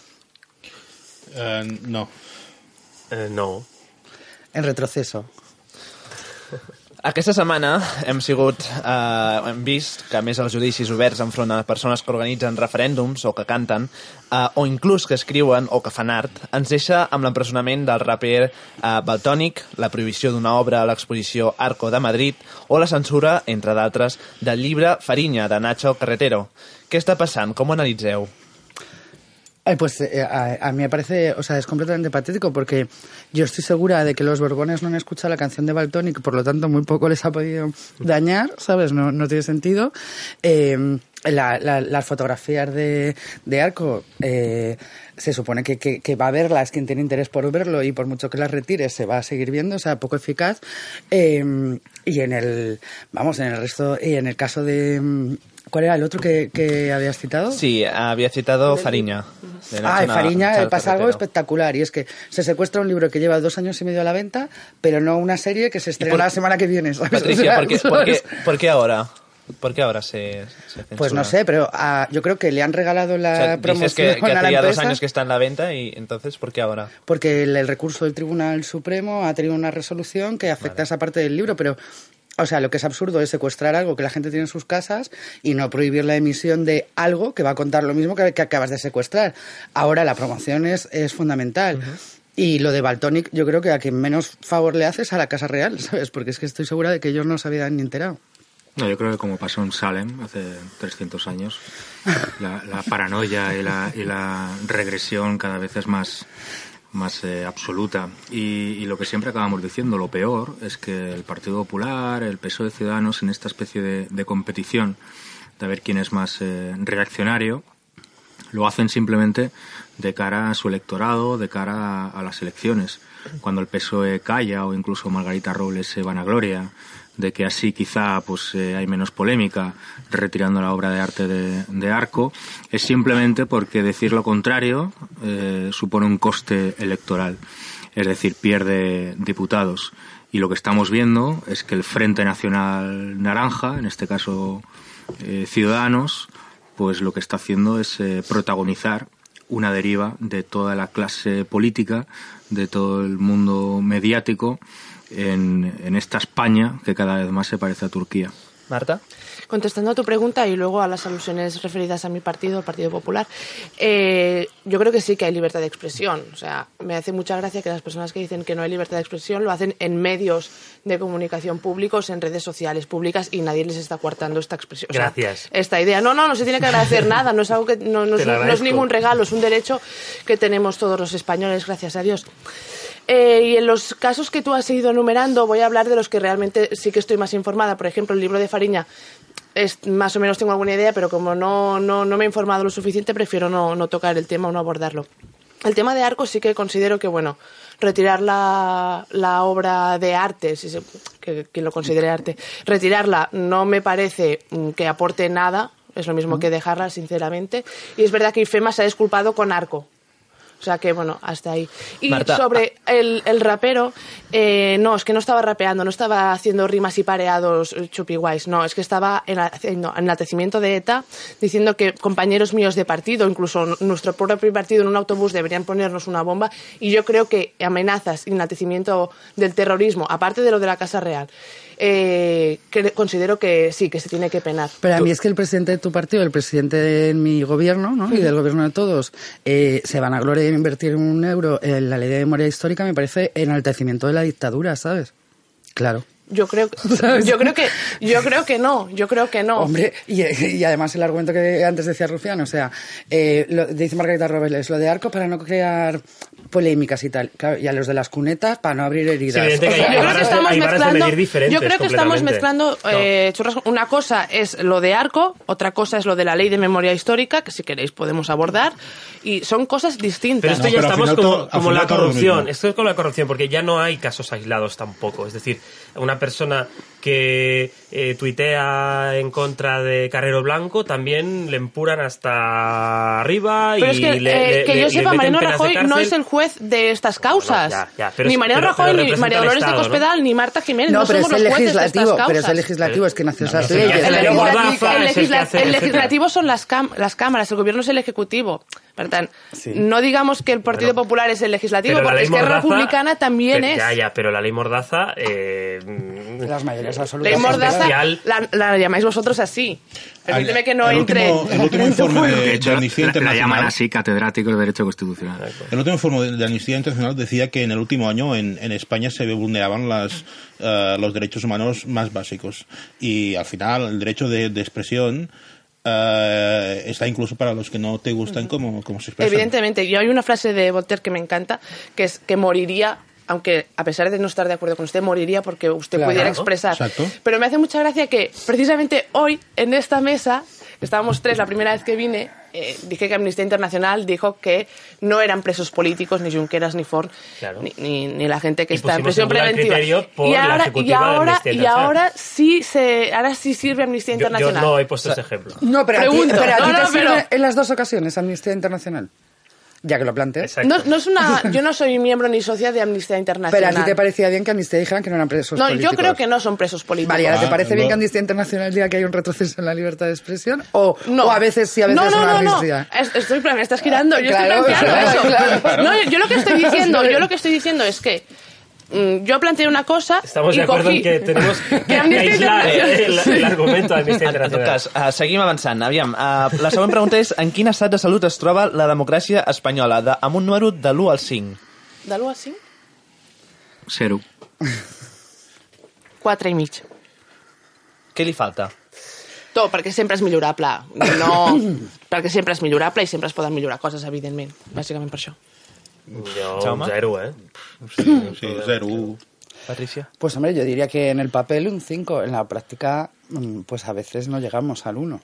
No. No. En retroceso. Aquesta setmana hem vist que, a més els judicis oberts enfront a persones que organitzen referèndums o que canten, o inclús que escriuen o que fan art, ens deixa amb l'empresonament del raper Valtònyc, la prohibició d'una obra a l'exposició Arco de Madrid o la censura, entre d'altres, del llibre Fariña, de Nacho Carretero. Què està passant? Com ho analitzeu? Pues a mí me parece, o sea, es completamente patético porque yo estoy segura de que los Borbones no han escuchado la canción de Valtònyc, por lo tanto muy poco les ha podido dañar, ¿sabes? No tiene sentido. Las fotografías de Arco se supone que va a verlas quien tiene interés por verlo y por mucho que las retire se va a seguir viendo, o sea, poco eficaz. Y en el resto, y en el caso de... ¿Cuál era el otro que habías citado? Sí, había citado Fariña. Fariña pasa algo espectacular, y es que se secuestra un libro que lleva 2 años y medio a la venta, pero no una serie que se estrena la semana que viene, ¿sabes? Patricia, ¿por qué ahora? ¿Por qué ahora se censura? Pues no sé, pero yo creo que le han regalado la promoción dices que a la hace ya 2 empresa, años que está en la venta, y entonces ¿por qué ahora? Porque el recurso del Tribunal Supremo ha tenido una resolución que afecta a esa parte del libro, pero... O sea, lo que es absurdo es secuestrar algo que la gente tiene en sus casas y no prohibir la emisión de algo que va a contar lo mismo que acabas de secuestrar. Ahora la promoción es fundamental. Uh-huh. Y lo de Valtònyc, yo creo que a quien menos favor le hace es a la Casa Real, ¿sabes? Porque es que estoy segura de que ellos no se habían ni enterado. No, yo creo que como pasó en Salem hace 300 años, la paranoia y la regresión cada vez es más absoluta, y lo que siempre acabamos diciendo, lo peor es que el Partido Popular, el PSOE de Ciudadanos, en esta especie de competición de ver quién es más reaccionario, lo hacen simplemente de cara a su electorado, de cara a las elecciones. Cuando el PSOE calla, o incluso Margarita Robles se vanagloria de que así quizá pues hay menos polémica retirando la obra de arte de Arco, es simplemente porque decir lo contrario supone un coste electoral, es decir, pierde diputados. Y lo que estamos viendo es que el Frente Nacional Naranja, en este caso Ciudadanos, pues lo que está haciendo es protagonizar una deriva de toda la clase política, de todo el mundo mediático, en esta España que cada vez más se parece a Turquía. Marta. Contestando a tu pregunta y luego a las alusiones referidas a mi partido, el Partido Popular, yo creo que sí que hay libertad de expresión. O sea, me hace mucha gracia que las personas que dicen que no hay libertad de expresión lo hacen en medios de comunicación públicos, en redes sociales públicas, y nadie les está coartando esta expresión. Gracias. O sea, esta idea. No se tiene que agradecer nada, no es algo que no es ningún regalo, es un derecho que tenemos todos los españoles, gracias a Dios. Y en los casos que tú has ido enumerando, voy a hablar de los que realmente sí que estoy más informada. Por ejemplo, el libro de Fariña más o menos tengo alguna idea, pero como no me he informado lo suficiente, prefiero no tocar el tema o no abordarlo. El tema de Arcos sí que considero que, bueno, retirar la obra de arte, que quien lo considere arte, retirarla no me parece que aporte nada, es lo mismo que dejarla, sinceramente. Y es verdad que IFEMA se ha disculpado con Arco. O sea que, bueno, hasta ahí. Y Marta, sobre el rapero, no, es que no estaba rapeando, no estaba haciendo rimas y pareados chupiguays, no, es que estaba haciendo enaltecimiento de ETA, diciendo que compañeros míos de partido, incluso nuestro propio partido en un autobús deberían ponernos una bomba, y yo creo que amenazas y enaltecimiento del terrorismo, aparte de lo de la Casa Real, considero que sí, que se tiene que penar. Pero a mí es que el presidente de tu partido, el presidente de mi gobierno, ¿no? Y del gobierno de todos, se van a gloria de invertir €1 en la ley de memoria histórica, me parece enaltecimiento de la dictadura, ¿sabes? Claro. Yo creo que no. Hombre, y además el argumento que antes decía Rufián, o sea, dice Margarita Robles, lo de Arco para no crear polémicas y tal, claro, y a los de las cunetas para no abrir heridas. Sí, yo creo que estamos mezclando churras. Una cosa es lo de Arco, otra cosa es lo de la ley de memoria histórica, que si queréis podemos abordar, y son cosas distintas. Pero esto ya estamos como la corrupción. Esto es como la corrupción, porque ya no hay casos aislados tampoco. Es decir, una persona que tuitea en contra de Carrero Blanco también le empuran hasta arriba. Pero y es que yo sepa, Mariano Rajoy no es el juez de estas causas. Bueno, ni Mariano Rajoy, ni María Dolores de Cospedal, ¿no? Ni Marta Jiménez, no somos los jueces de estas causas. Pero es el legislativo, es quien hace esas leyes. leyes. El legislativo son las cámaras, el gobierno es el ejecutivo. Sí. No digamos que el Partido Popular es el legislativo, pero porque Esquerra Republicana también es. Pero la ley Mordaza... las mayorías absolutas. Ley Mordaza la llamáis vosotros así. Permíteme que no entre... El último informe de Amnistía Internacional... La llaman así, catedrático de Derecho Constitucional. El último informe de Amnistía Internacional decía que en el último año en España se vulneraban los derechos humanos más básicos. Y al final el derecho de expresión... está incluso para los que no te gustan como se expresan. Evidentemente, yo hay una frase de Voltaire que me encanta, que es que moriría, aunque a pesar de no estar de acuerdo con usted, moriría porque usted pudiera expresar. Exacto. Pero me hace mucha gracia que precisamente hoy en esta mesa, que estábamos tres la primera vez que vine, dije que Amnistía Internacional dijo que no eran presos políticos ni Junqueras ni Forn, ni la gente que está en prisión preventiva. Y ahora sí sirve Amnistía Internacional. Yo no he puesto ese ejemplo. No, pero a ti te sirve en las dos ocasiones Amnistía Internacional. Ya que lo planteas. Yo no soy miembro ni socia de Amnistía Internacional. Pero a ti te parecía bien que Amnistía dijeran que no eran presos políticos. No, yo creo que no son presos políticos. Vale, ¿te parece bien que Amnistía Internacional diga que hay un retroceso en la libertad de expresión? O a veces sí, a veces no amnistía. No. Me estás girando. Yo estoy planteando eso. Claro. No, yo lo que estoy diciendo es que yo planteé una cosa. Estamos de acuerdo en que tenemos que aislar el argumento de Amnistía Internacional. En tot cas, seguim avançant. Aviam, la següent pregunta és en quin estat de salut es troba la democràcia espanyola, amb un número de l'1 al 5. De l'1 al 5? 0. 4,5. Què li falta? Tot, perquè sempre és millorable. Perquè sempre és millorable i sempre es poden millorar coses, evidentment. Bàsicament per això. Yo 0, Sí, 0. Patricia. Pues hombre, yo diría que en el papel un 5, en la práctica pues a veces no llegamos al 1.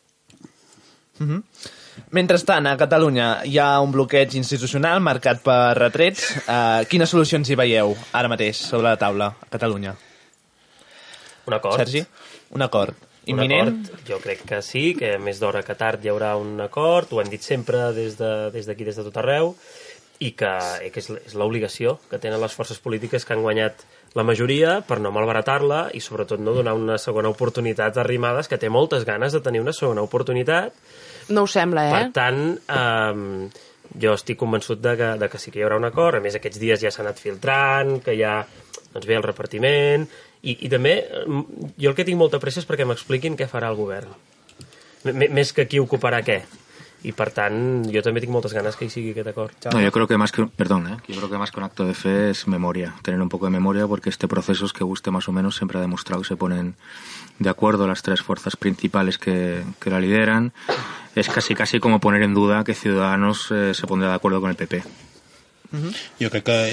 Mentrestant, a Catalunya hi ha un bloqueig institucional marcat per retrets. Quines solucions hi veieu ara mateix sobre la taula a Catalunya? Un acord. Sergi? Un acord. Imminent? Jo crec que sí, que més d'hora que tard hi haurà un acord, ho hem dit sempre des d'aquí, des de tot arreu, i que és l'obligació que tenen les forces polítiques que han guanyat la majoria per no malbaratar-la i sobretot no donar una segona oportunitat a Arrimadas, que té moltes ganes de tenir una segona oportunitat. No ho sembla, Per tant, jo estic convençut de que sí que hi haurà un acord. A més, aquests dies ja s'ha anat filtrant, que ja ve el repartiment, i també jo el que tinc molta pressa és perquè m'expliquin què farà el govern. Més que qui ocuparà què. Y per tant, yo también tengo muchas ganas que siga aquest acord. No, yo creo que más que un acto de fe es memoria, tener un poco de memoria, porque este proceso, es que guste más o menos, siempre ha demostrado que se ponen de acuerdo las tres fuerzas principales que la lideran. Es casi como poner en duda que Ciudadanos se pondrá de acuerdo con el PP. Jo crec que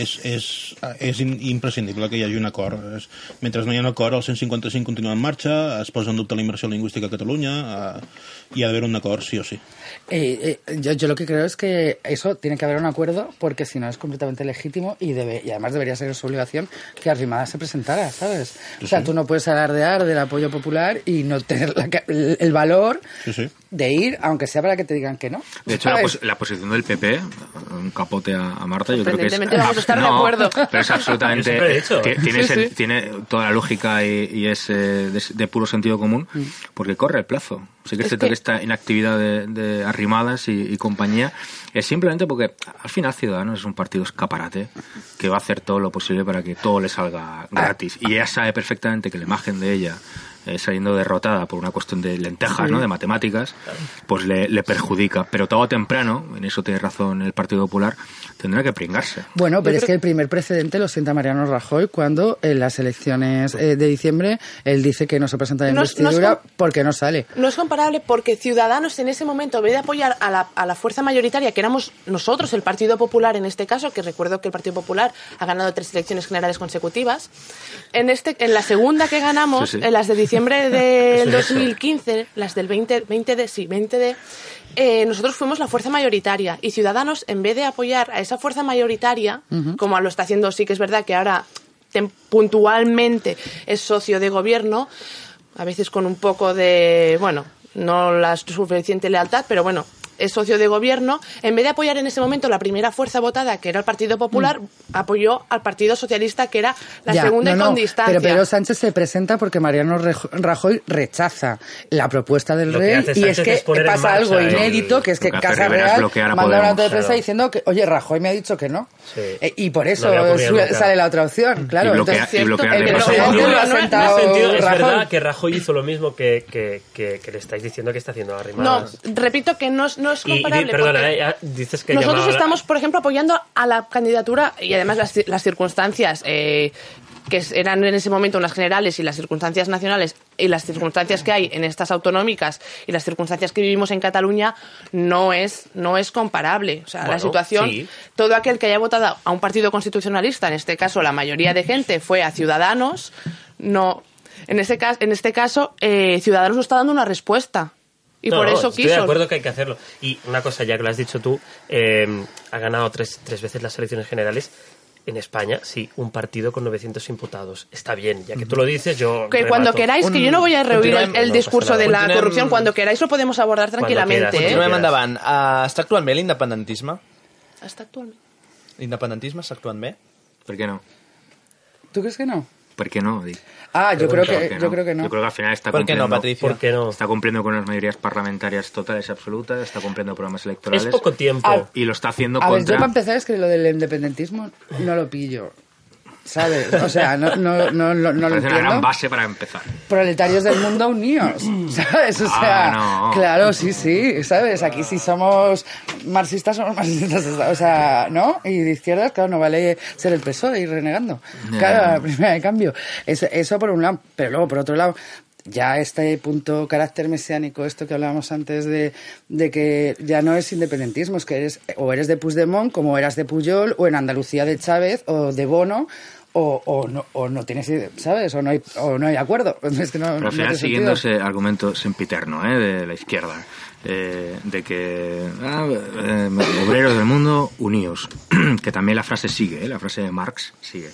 és imprescindible que hi hagi un acord. Mentre no hi ha un acord, el 155 continua en marxa, es posa en dubte la inversió lingüística a Catalunya, y ha de haber un acord sí o sí. Yo lo que creo es que eso tiene que haber un acuerdo, porque si no es completamente legítimo y además debería ser su obligación que Arrimadas se presentara, ¿sabes? O sea, tú no puedes alardear del apoyo popular y no tener el valor de ir, aunque sea para que te digan que no. De hecho, la posición del PP, un capote a Marta, yo creo que es... vamos a estar de acuerdo. Pero es absolutamente... Tiene toda la lógica y es de puro sentido común, porque corre el plazo. Sí que es cierto que esta inactividad de Arrimadas y compañía es simplemente porque al final Ciudadanos es un partido escaparate que va a hacer todo lo posible para que todo le salga gratis. Y ella sabe perfectamente que la imagen de ella saliendo derrotada por una cuestión de lentejas, ¿no?, de matemáticas, pues le perjudica. Pero todo temprano, en eso tiene razón el Partido Popular, tendrá que pringarse. Bueno, pero es que el primer precedente lo sienta Mariano Rajoy cuando en las elecciones de diciembre él dice que no se presenta de investidura porque no sale. No es comparable porque Ciudadanos en ese momento, en vez de apoyar a la fuerza mayoritaria, que éramos nosotros, el Partido Popular en este caso, que recuerdo que el Partido Popular ha ganado 3 elecciones generales consecutivas, en la segunda que ganamos, en las de diciembre del 2015, las del 20D, nosotros fuimos la fuerza mayoritaria y Ciudadanos, en vez de apoyar a esa fuerza mayoritaria, como lo está haciendo, sí que es verdad que ahora puntualmente es socio de gobierno, a veces con un poco de, no la suficiente lealtad, pero es socio de gobierno, en vez de apoyar en ese momento la primera fuerza votada, que era el Partido Popular, apoyó al Partido Socialista, que era la segunda con distancia. Pero Pedro Sánchez se presenta porque Mariano Rajoy rechaza la propuesta del rey, y es que pasa algo inédito, que es que Casa Real manda una nota de prensa diciendo que, oye, Rajoy me ha dicho que no. Sí. Y por eso sale la otra opción, claro. Y bloquear es verdad que Rajoy hizo lo mismo que le estáis diciendo que está haciendo Arrimadas. No, repito que no es comparable. Perdona, dices que nosotros estamos, por ejemplo, apoyando a la candidatura y además las circunstancias que eran en ese momento unas generales y las circunstancias nacionales y las circunstancias que hay en estas autonómicas y las circunstancias que vivimos en Cataluña no es comparable. O sea, la situación, todo aquel que haya votado a un partido constitucionalista, en este caso la mayoría de gente fue a Ciudadanos, no. En este caso, Ciudadanos nos está dando una respuesta. Y por eso estoy de acuerdo que hay que hacerlo. Y una cosa, ya que lo has dicho tú, ha ganado tres veces las elecciones generales. En España, sí, un partido con 900 imputados. Está bien, ya que tú lo dices, yo... Que cuando queráis, que yo no voy a rehuir el discurso de la corrupción, cuando queráis lo podemos abordar tranquil·lament. Continuem endavant. Està actuant bé l'independentisme? Està actuant bé. L'independentisme està actuant bé? Per què no? ¿Tú crees que no? ¿Por qué no? Yo creo que no. Yo creo que al final está cumpliendo. ¿Por qué no, Patricia? ¿Por qué no? Está cumpliendo con unas mayorías parlamentarias totales y absolutas, está cumpliendo programas electorales. Es poco tiempo. Y lo está haciendo contra... A ver, yo para empezar es que lo del independentismo no lo pillo. ¿Sabes? O sea, no lo entiendo. Parece una gran base para empezar. Proletarios del mundo unidos, ¿sabes? O sea, no. Claro, sí, ¿sabes? Aquí si somos marxistas, o sea, ¿no? Y de izquierdas, claro, no vale ser el PSOE y renegando. Claro, la primera de cambio. Eso por un lado, pero luego por otro lado, ya este punto carácter mesiánico, esto que hablábamos antes de que ya no es independentismo, es que eres de Puigdemont, como eras de Pujol, o en Andalucía de Chávez, o de Bono, o no tienes, ¿sabes? O no hay acuerdo. Es que no, pero al final, siguiendo ese argumento sempiterno de la izquierda, de que obreros del mundo, unidos, que también la frase sigue, la frase de Marx sigue.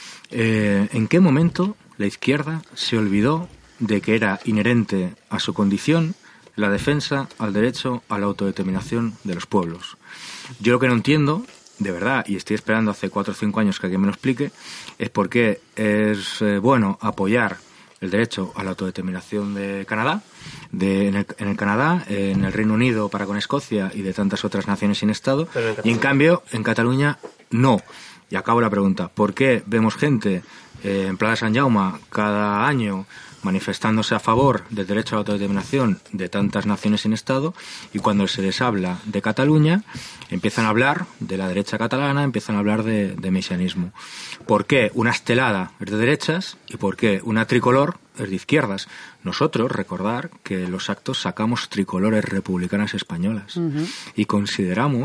¿En qué momento la izquierda se olvidó de que era inherente a su condición la defensa al derecho a la autodeterminación de los pueblos? Yo lo que no entiendo, de verdad, y estoy esperando hace 4 o 5 años que alguien me lo explique, es por qué es bueno apoyar el derecho a la autodeterminación de Canadá, en el Canadá, en el Reino Unido para con Escocia y de tantas otras naciones sin Estado, y en cambio en Cataluña no. Y acabo la pregunta, ¿por qué vemos gente en Plaza Sant Jaume cada año manifestándose a favor del derecho a la autodeterminación de tantas naciones sin Estado, y cuando se les habla de Cataluña empiezan a hablar de la derecha catalana, empiezan a hablar de mesianismo? ¿Por qué una estelada es de derechas y por qué una tricolor es de izquierdas? Nosotros, recordar que los actos sacamos tricolores republicanas españolas y consideramos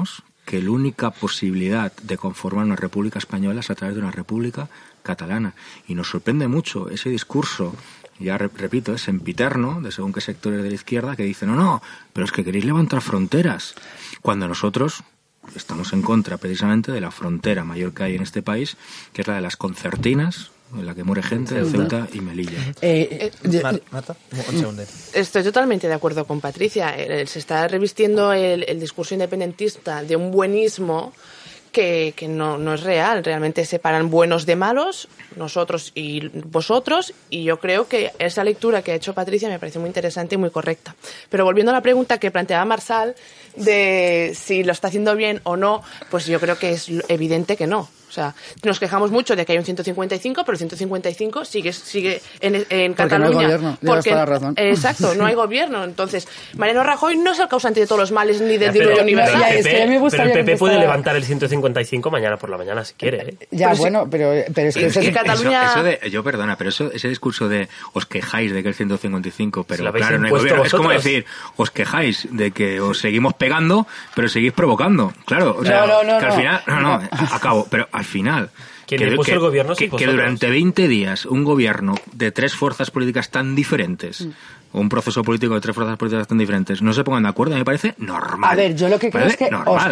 que la única posibilidad de conformar una república española es a través de una república catalana. Y nos sorprende mucho ese discurso, ya repito, es sempiterno, de según qué sectores de la izquierda, que dicen, no, pero es que queréis levantar fronteras, cuando nosotros estamos en contra precisamente de la frontera mayor que hay en este país, que es la de las concertinas, en la que muere gente de Ceuta y Melilla. Marta, un segundo. Estoy totalmente de acuerdo con Patricia. Se está revistiendo el discurso independentista de un buenismo que no es real. Realmente separan buenos de malos, nosotros y vosotros, y yo creo que esa lectura que ha hecho Patricia me parece muy interesante y muy correcta. Pero volviendo a la pregunta que planteaba Marsal de si lo está haciendo bien o no, pues yo creo que es evidente que no. O sea, nos quejamos mucho de que hay un 155, pero el 155 sigue en Cataluña. Porque no hay gobierno, llevas toda la razón. Exacto, no hay gobierno. Entonces, Mariano Rajoy no es el causante de todos los males ni del diluvio universal. Pero el PP puede levantar el 155 mañana por la mañana si quiere, ¿eh? Ya, pero bueno, pero es que Cataluña... ese discurso de os quejáis de que el 155, pero si claro, no hay gobierno, es como decir, os quejáis de que os seguimos pegando, pero seguís provocando. Claro, o sea, que al final... No, acabo, pero al final... El gobierno que durante 20 días un gobierno de 3 fuerzas políticas tan diferentes, o un proceso político de 3 fuerzas políticas tan diferentes, no se pongan de acuerdo, me parece normal. A ver, yo lo que creo es que,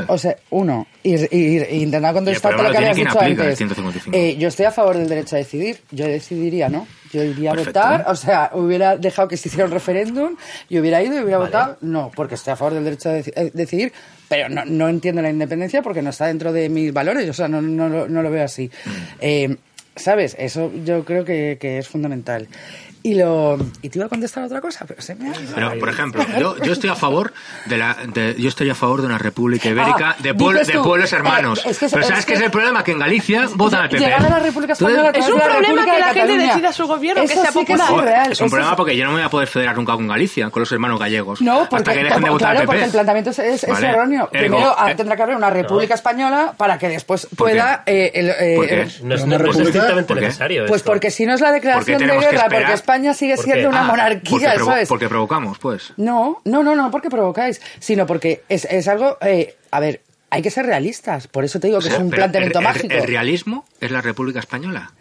intentar contestarte lo que habías dicho antes. Yo estoy a favor del derecho a decidir. Yo decidiría, ¿no? Yo iría a votar, o sea, hubiera dejado que se hiciera un referéndum y hubiera ido y hubiera votado. No, porque estoy a favor del derecho a decidir, pero no entiendo la independencia porque no está dentro de mis valores, o sea, no lo veo así. ¿Sabes? Eso yo creo que es fundamental. Y te iba a contestar otra cosa, pero se me ha... Pero, por ejemplo, yo estoy a favor yo estoy a favor de una república ibérica de pueblos hermanos. Pero ¿sabes qué es el problema? Que en Galicia votan al PP. Llegar a la República Española es un problema que la gente decida su gobierno, que sea popular. Es un problema porque yo no me voy a poder federar nunca con Galicia, con los hermanos gallegos. No, porque, hasta que dejen de votar al PP. Porque el planteamiento es erróneo. Primero tendrá que haber una república española para que después pueda... No es estrictamente necesario. Pues porque si no es la declaración de guerra, porque España sigue siendo una monarquía, ¿sabes? Porque provocamos, pues. No porque provocáis, sino porque es algo... a ver, hay que ser realistas, por eso te digo que es un planteamiento mágico. ¿El realismo es la República Española?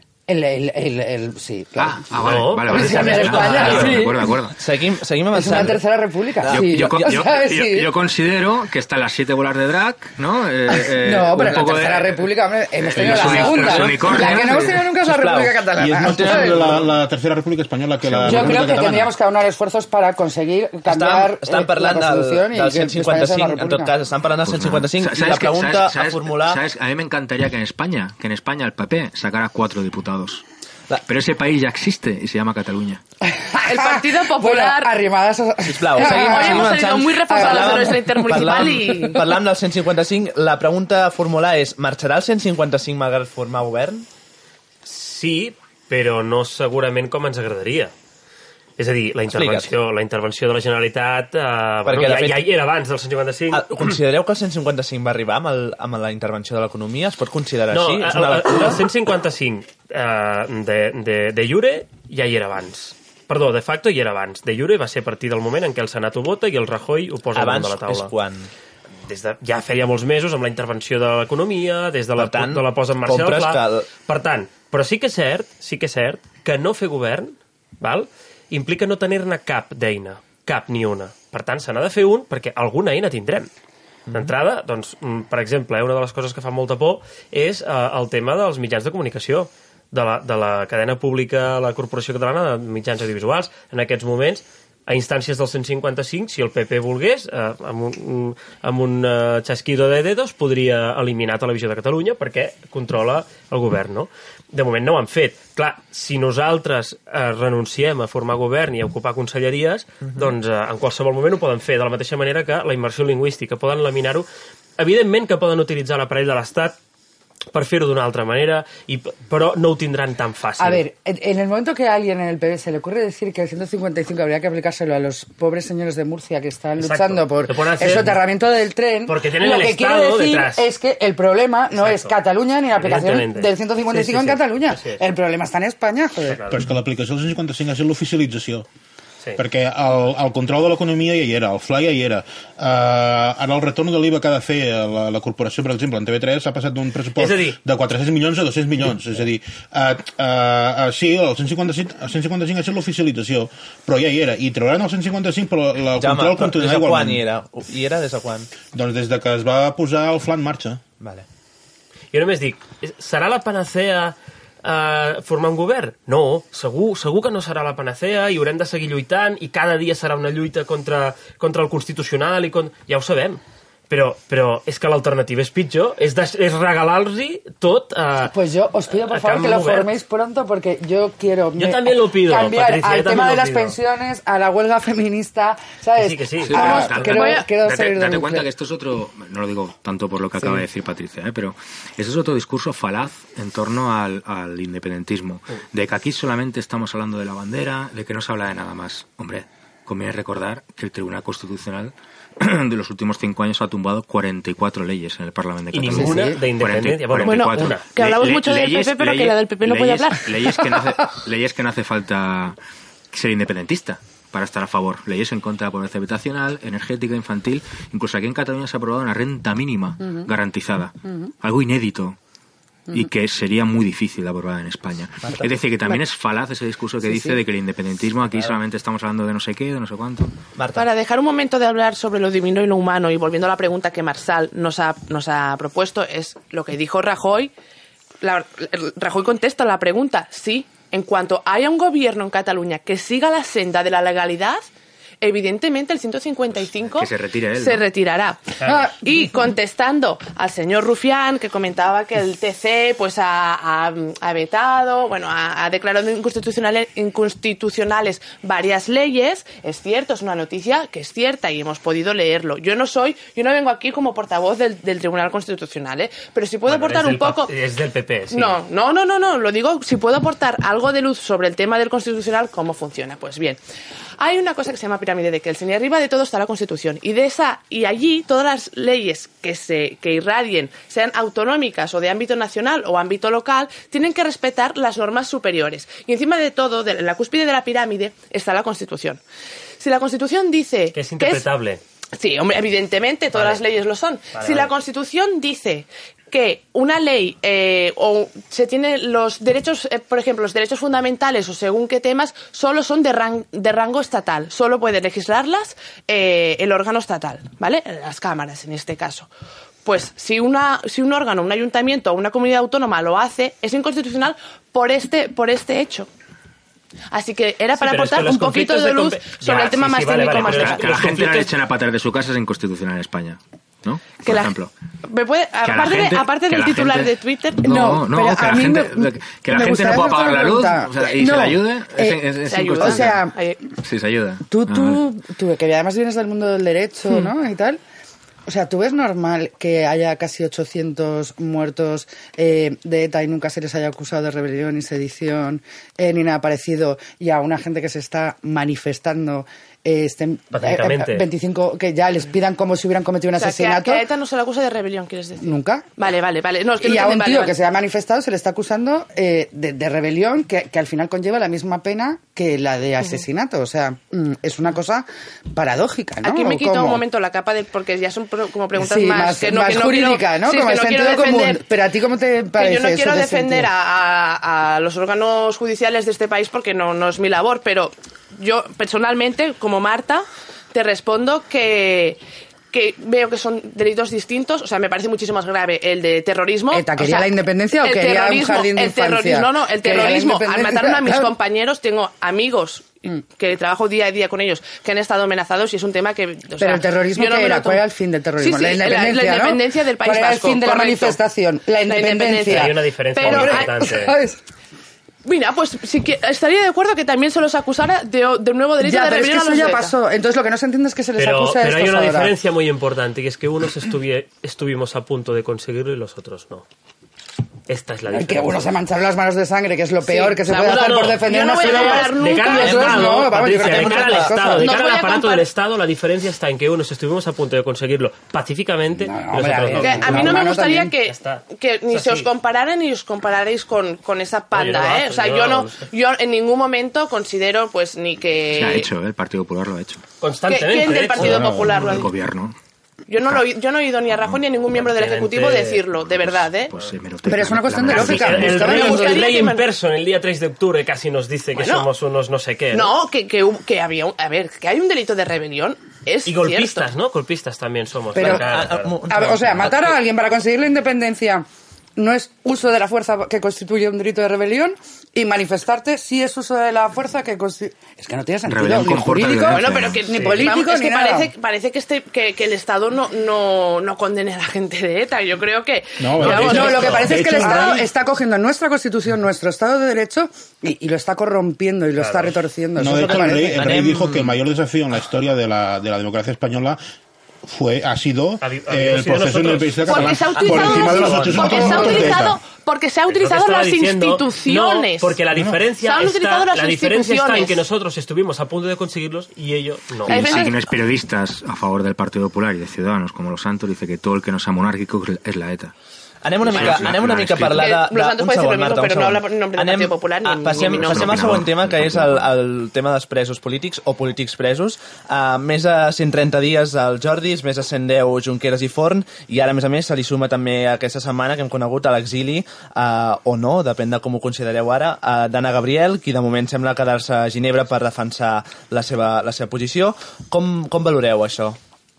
Sí, claro. Vale. De acuerdo. Seguim avançant. Es una tercera república. Yo considero que están las 7 bolas de drag, ¿no? No, pero la tercera república, hombre, hemos tenido la segunda. La que no hemos tenido nunca es la República Catalana. La tercera república española que la Yo creo que tendríamos que aunar esfuerzos para conseguir cambiar estan parlant la Constitución del 155, en tot cas, estan parlant del 155 y la pregunta a formular... A mí me encantaría que en España el PP sacara 4 diputados. Pero ese país ya existe y se llama Cataluña. El Partido Popular... Bueno, arrimadas... Sisplau, seguim hemos avançant. salido muy reforzados de nuestra intermunicipal y... Parlant del 155, la pregunta a formular és: marxarà el 155 malgrat formar govern? Sí, però no segurament com ens agradaria. És a dir, la intervenció de la Generalitat ja hi era abans del 155. Considereu que el 155 va arribar amb la intervenció de l'economia? Es pot considerar així? El 155 de jure ja hi era abans. Perdó, de facto hi era abans. De jure va ser a partir del moment en què el Senat ho vota i el Rajoy ho posa damunt de la taula. Abans és quan? Ja feia molts mesos amb la intervenció de l'economia, des de la posa en marxa del pla. Per tant, però sí que és cert que no fer govern, val?, implica no tenir-ne cap d'eina, cap ni una. Per tant, se n'ha de fer un perquè alguna eina tindrem. D'entrada, doncs, per exemple, una de les coses que fa molta por és el tema dels mitjans de comunicació, de la cadena pública, la Corporació Catalana de Mitjans Audiovisuals. En aquests moments, a instàncies del 155, si el PP volgués, amb un chasquido de dedos, podria eliminar Televisió de Catalunya perquè controla el govern, no? De moment no ho han fet. Clar, si nosaltres renunciem a formar govern i a ocupar conselleries, doncs en qualsevol moment ho poden fer, de la mateixa manera que la immersió lingüística, poden laminar-ho. Evidentment que poden utilitzar l'aparell de l'Estat per fer-ho d'una altra manera, però no ho tindran tan fàcil. A ver, en el momento que a alguien en el PP se le ocurre decir que el 155 habría que aplicárselo a los pobres señores de Murcia que están luchando por el soterramiento del tren, lo que quiere decir es que el problema no es Cataluña ni la aplicación del 155 en Cataluña. El problema está en España, joder. Però és que l'aplicació del 155 és l'oficialització. Sí. Perquè el control de l'economia ja hi era, el FLA ja hi era. Ara el retorn de l'IVA que ha de fer la corporació, per exemple, en TV3 s'ha passat d'un pressupost de 400 milions a 200 milions. És a dir, sí, el 155 ha estat l'oficialització, però ja hi era. I trauran el 155, però el control continuarà igualment. Des de quan hi era? Des de quan? Doncs des de que es va posar el FLA en marxa. Vale. Jo només dic, serà la panacea formar un govern? No, segur que no serà la panacea i haurem de seguir lluitant i cada dia serà una lluita contra el Constitucional i ja ho sabem. Pero es que l'alternativa és pitjor, és regalar-los tot a Pues yo os pido, por favor, que lo forméis pronto, porque yo quiero también lo pido, cambiar Patricia, al tema de las pensiones, a la huelga feminista, ¿sabes? Que sí. Quiero salir de date cuenta que esto es otro, no lo digo tanto por lo que acaba de decir Patricia, pero eso es otro discurso falaz en torno al independentismo, de que aquí solamente estamos hablando de la bandera, de que no se habla de nada más. Hombre, conviene recordar que el Tribunal Constitucional de los últimos 5 años ha tumbado 44 leyes en el Parlamento de Cataluña. Y ninguna de independencia. 44. Bueno, que hablamos mucho del PP, pero que la del PP no puede hablar. Leyes que no hace falta ser independentista para estar a favor. Leyes en contra de la pobreza habitacional, energética, infantil. Incluso aquí en Cataluña se ha aprobado una renta mínima garantizada. Algo inédito. Y que sería muy difícil de aprobar en España. Marta. Es decir, que también es falaz ese discurso que dice de que el independentismo aquí solamente estamos hablando de no sé qué, de no sé cuánto. Marta. Para dejar un momento de hablar sobre lo divino y lo humano, y volviendo a la pregunta que Marsal nos ha propuesto, es lo que dijo Rajoy. Rajoy contesta la pregunta, sí, en cuanto haya un gobierno en Cataluña que siga la senda de la legalidad, evidentemente el 155 que se retire él, se retirará. Claro. Y contestando al señor Rufián, que comentaba que el TC pues ha vetado, bueno, ha declarado inconstitucionales varias leyes, es cierto, es una noticia que es cierta y hemos podido leerlo. Yo no vengo aquí como portavoz del Tribunal Constitucional, pero si puedo aportar un poco... Es del PP, sí. No, lo digo, si puedo aportar algo de luz sobre el tema del Constitucional, cómo funciona. Pues bien, hay una cosa que se llama pirámide de Kelsen y arriba de todo está la Constitución y allí todas las leyes que irradien, sean autonómicas o de ámbito nacional o ámbito local, tienen que respetar las normas superiores y encima de todo, en la cúspide de la pirámide, está la Constitución. Si la Constitución dice que es interpretable, sí, hombre, evidentemente todas las leyes lo son. Si la Constitución dice que una ley o se tiene los derechos, por ejemplo, los derechos fundamentales o según qué temas, solo son de rango estatal. Solo puede legislarlas el órgano estatal, ¿vale? Las cámaras, en este caso. Pues si un órgano, un ayuntamiento o una comunidad autónoma lo hace, es inconstitucional por este hecho. Así que era para aportar un poquito de luz sobre el tema más técnico, más legal. Que la gente no le echen a patar de su casa es inconstitucional en España, ¿no? Por ejemplo. Aparte del titular de Twitter... No, que la gente no pueda pagar la luz y se le ayude, es inconstitucional. O sea, sí, se ayuda. Tú, que además vienes del mundo del derecho, ¿no? Y tal... O sea, ¿tú ves normal que haya casi 800 muertos de ETA y nunca se les haya acusado de rebelión ni sedición ni nada parecido, y a una gente que se está manifestando 25, que ya les pidan como si hubieran cometido un asesinato? Que a ETA no se le acusa de rebelión, ¿quieres decir? Nunca. Vale. No, es que y a un tío que se ha manifestado se le está acusando de rebelión que al final conlleva la misma pena que la de asesinato. O sea, es una cosa paradójica, ¿no? Aquí me quito un momento la capa porque ya son como preguntas más jurídicas, ¿no? Sí, como el sentido común. Pero a ti, ¿cómo te parece? Yo no quiero defender a los órganos judiciales de este país porque no es mi labor, pero yo personalmente, como Marta, te respondo que veo que son delitos distintos. O sea, me parece muchísimo más grave el de terrorismo. ¿ETA quería la independencia o quería un jardín de infancia? El terrorismo. Al mataron a mis compañeros, tengo amigos que trabajo día a día con ellos, que han estado amenazados y es un tema que... Pero el terrorismo, ¿qué era? ¿Cuál era el fin del terrorismo? Sí, la independencia del País Vasco. ¿Cuál era el fin de la manifestación? La independencia. Hay una diferencia muy importante. Mira, pues estaría de acuerdo que también se los acusara de nuevo delito de rebelión. Pero es que eso ya pasó. Entonces lo que no se entiende es que se les acusa a estos. Pero hay una ahora. diferencia muy importante, y es que unos estuvimos a punto de conseguirlo y los otros no. Esta es la El diferencia. que uno se mancha las manos de sangre, que es lo peor que se No, puede hacer por yo defender no unas voy a ideas. comparar nunca. De cara al Y eso es, Estado, no, vamos, Patricia, yo creo que de hay cara al muchas Estado, cosas. de No cara voy al a aparato comparar- del Estado, la diferencia está en que unos estuvimos a punto de conseguirlo pacíficamente No, y hombre, nosotros a ver, no. Que a mí no me humano gustaría también. que, Ya está. que ni Es se os así. compararan ni os compararéis con esa panda, No, yo no lo ¿eh? hago, O sea, yo yo no lo no, hago. yo en ningún momento considero, pues, ni que... Se ha hecho, el Partido Popular lo ha hecho. Constantemente. ¿Quién del de hecho. Partido Popular lo ha El dicho? gobierno. Yo no he oído ni a Rajoy ni a ningún miembro del Ejecutivo decirlo, de verdad, ¿eh? Pues, Pero es una cuestión de verdad lógica. es que- El Buscaba- rey, me gustaría el rey que en me- persona el día 3 de octubre casi nos dice que Bueno. somos unos no sé qué. No, que había... A ver, que hay un delito de rebelión es Y golpistas, cierto. ¿no? Golpistas también somos. Pero, Claro. o sea, matar a alguien para conseguir la independencia no es uso de la fuerza que constituye un delito de rebelión, y manifestarte sí es uso de la fuerza que constituye... Es que no tiene sentido, Rebelión ni comporta jurídico, violencia. Bueno, pero que ni político, vamos, es ni que nada. parece que el Estado no condene a la gente de ETA. Yo creo que... No, que, de vamos, hecho- No, lo que parece de es que el hecho, Estado hay- está cogiendo nuestra Constitución, nuestro Estado de Derecho, y lo está corrompiendo y lo está retorciendo. Eso No, es de lo que hecho, el parece. rey dijo que el mayor desafío en la historia de la democracia española ha sido el sido proceso nosotros. independentista porque catalán se ha por utilizado, encima de los las, 800 porque se ha votos de utilizado, ETA. porque se ha Es lo que utilizado estaba las diciendo. instituciones. No, porque la diferencia, Se han utilizado las la diferencia está en instituciones. que nosotros estuvimos a punto de conseguirlos y ellos no. Hay Y veces- siguen los periodistas a favor del Partido Popular y de Ciudadanos, como los Santos, dice que todo el que no sea monárquico es la ETA. Anem una mica a parlar de... Los Santos un puede ser lo segon, mismo, Marta, un pero no segon. habla en nombre del Partido Popular ni Passem mi nombre. al segon tema, que és el tema dels presos polítics o polítics presos. Més de 130 dies al Jordis, més de 110 Junqueras i Forn, i ara, a més, se li suma també aquesta setmana que hem conegut a l'exili, o no, depèn de com ho considereu ara, d'Anna Gabriel, qui de moment sembla quedar-se a Ginebra per defensar la seva posició. Com valoreu això?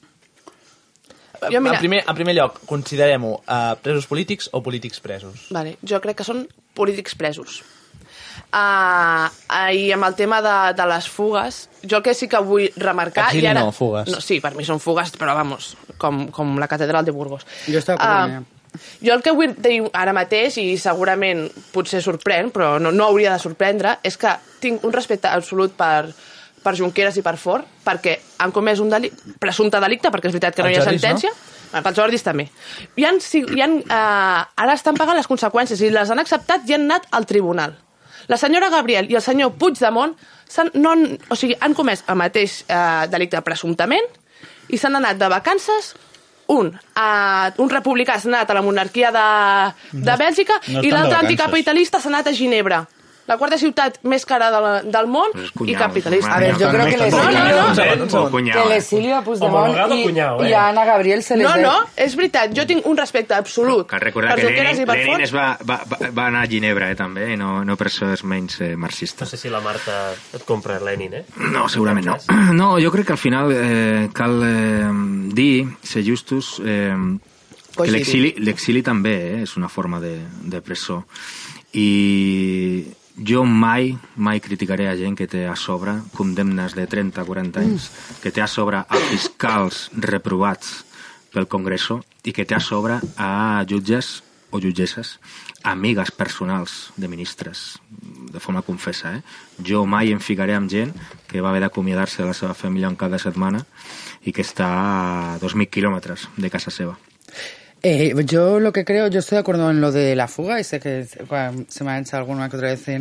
Jo, mira, En primer lloc, considerem-ho presos polítics o polítics presos? Vale, jo crec que són polítics presos. I amb el tema de les fugues, jo el que sí que vull remarcar... Exili i ara, no, fugues. No, sí, per mi són fugues, però vamos, com la catedral de Burgos. Jo estava d'acord, jo el que vull dir ara mateix, i segurament potser sorprèn, però no hauria de sorprendre, és que tinc un respecte absolut per Junqueras i per Forn, perquè han comès un presumpte delicte, perquè és veritat que no Els hi ha Jordis, sentència. Pels Jordis també. Ara estan pagant les conseqüències i les han acceptat i han anat al tribunal. La senyora Gabriel i el senyor Puigdemont han comès el mateix delicte presumptament i s'han anat de vacances. Un republicà s'ha anat a la monarquia de Bèlgica no i estan de l'altre vacances. anticapitalista s'ha anat a Ginebra, la quarta ciutat més cara del món Pues es i cuñado. capitalista. A ver, yo creo que el No, exilio, O cuñado, que el eh. exilio a Puigdemont Homologado cuñado, y a Ana Gabriel se les No, ve... no, és veritat, jo tinc un respecte absolut Cal recordar per que Junqueras i per Lenin Forn. es va anar a Ginebra, també, i no per això és menys No marxista. sé si la Marta et compra Lenin, eh? No, segurament no. No, jo crec que al final cal dir, ser justos, Pues que sí. l'exili també és una forma de presó. I jo mai criticaré a gent que té a sobre condemnes de 30-40 anys, que té a sobre a fiscals reprovats pel Congreso i que té a sobre a jutges o jutgesses, amigues personals de ministres, de forma confessa, eh? Jo mai em ficaré amb gent que va haver d'acomiadar-se de la seva família un cap de setmana i que està a 2.000 kilómetros de casa seva. Yo lo que creo, yo estoy de acuerdo en lo de la fuga y sé que se me ha echado alguna que otra vez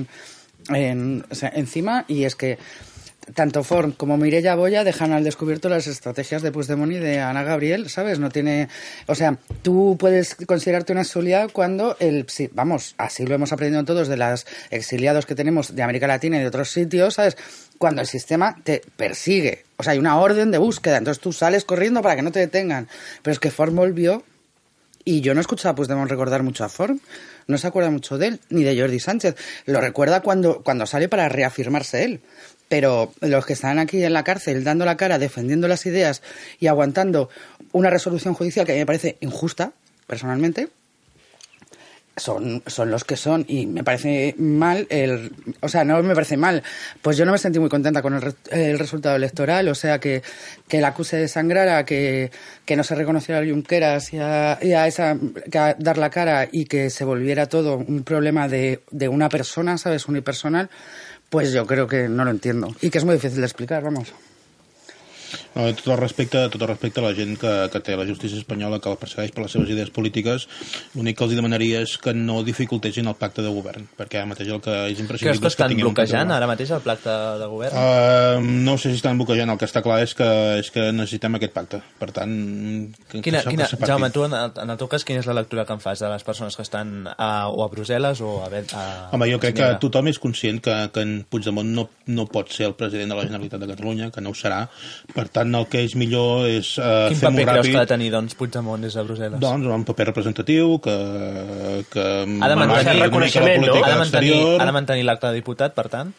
encima, y es que tanto Forn como Mireia Boya dejan al descubierto las estrategias de Puigdemont y de Ana Gabriel, ¿sabes? No tiene... O sea, tú puedes considerarte una exiliada cuando sí, vamos, así lo hemos aprendido todos de los exiliados que tenemos de América Latina y de otros sitios, ¿sabes? Cuando el sistema te persigue. O sea, hay una orden de búsqueda, entonces tú sales corriendo para que no te detengan. Pero es que Forn volvió. Y yo no he escuchado a Puigdemont recordar mucho a Forn, no se acuerda mucho de él, ni de Jordi Sánchez. Lo recuerda cuando sale para reafirmarse él. Pero los que están aquí en la cárcel dando la cara, defendiendo las ideas y aguantando una resolución judicial que a mí me parece injusta, personalmente, son los que son, y me parece mal o sea, no me parece mal, pues yo no me sentí muy contenta con el resultado electoral, o sea, que el acuse de sangrar, que no se reconociera a Junqueras y a esa, que a dar la cara, y que se volviera todo un problema de una persona, ¿sabes?, unipersonal, pues yo creo que no lo entiendo, y que es muy difícil de explicar, vamos. No, tot el respecte a la gent que té la justícia espanyola, que el persegueix per les seves idees polítiques. L'únic que els demanaria és que no dificultessin el pacte de govern, perquè ara mateix el que és imprescindible... Creus que estan bloquejant ara mateix el pacte de govern? No sé si estan bloquejant, el que està clar és que necessitem aquest pacte. Per tant... Jaume, tu, en el teu cas, quina és la lectura que en fas de les persones que estan o a Brussel·les o a... Home, jo crec que tothom és conscient que en Puigdemont no pot ser el president de la Generalitat de Catalunya, que no ho serà. Per tant, el que és millor és fer-ho ràpid. Quin paper creus que ha de tenir, doncs, Puigdemont des de Brussel·les? Doncs un paper representatiu, que ha de mantenir reconeixement, no? Ha de mantenir l'acte de diputat, per tant?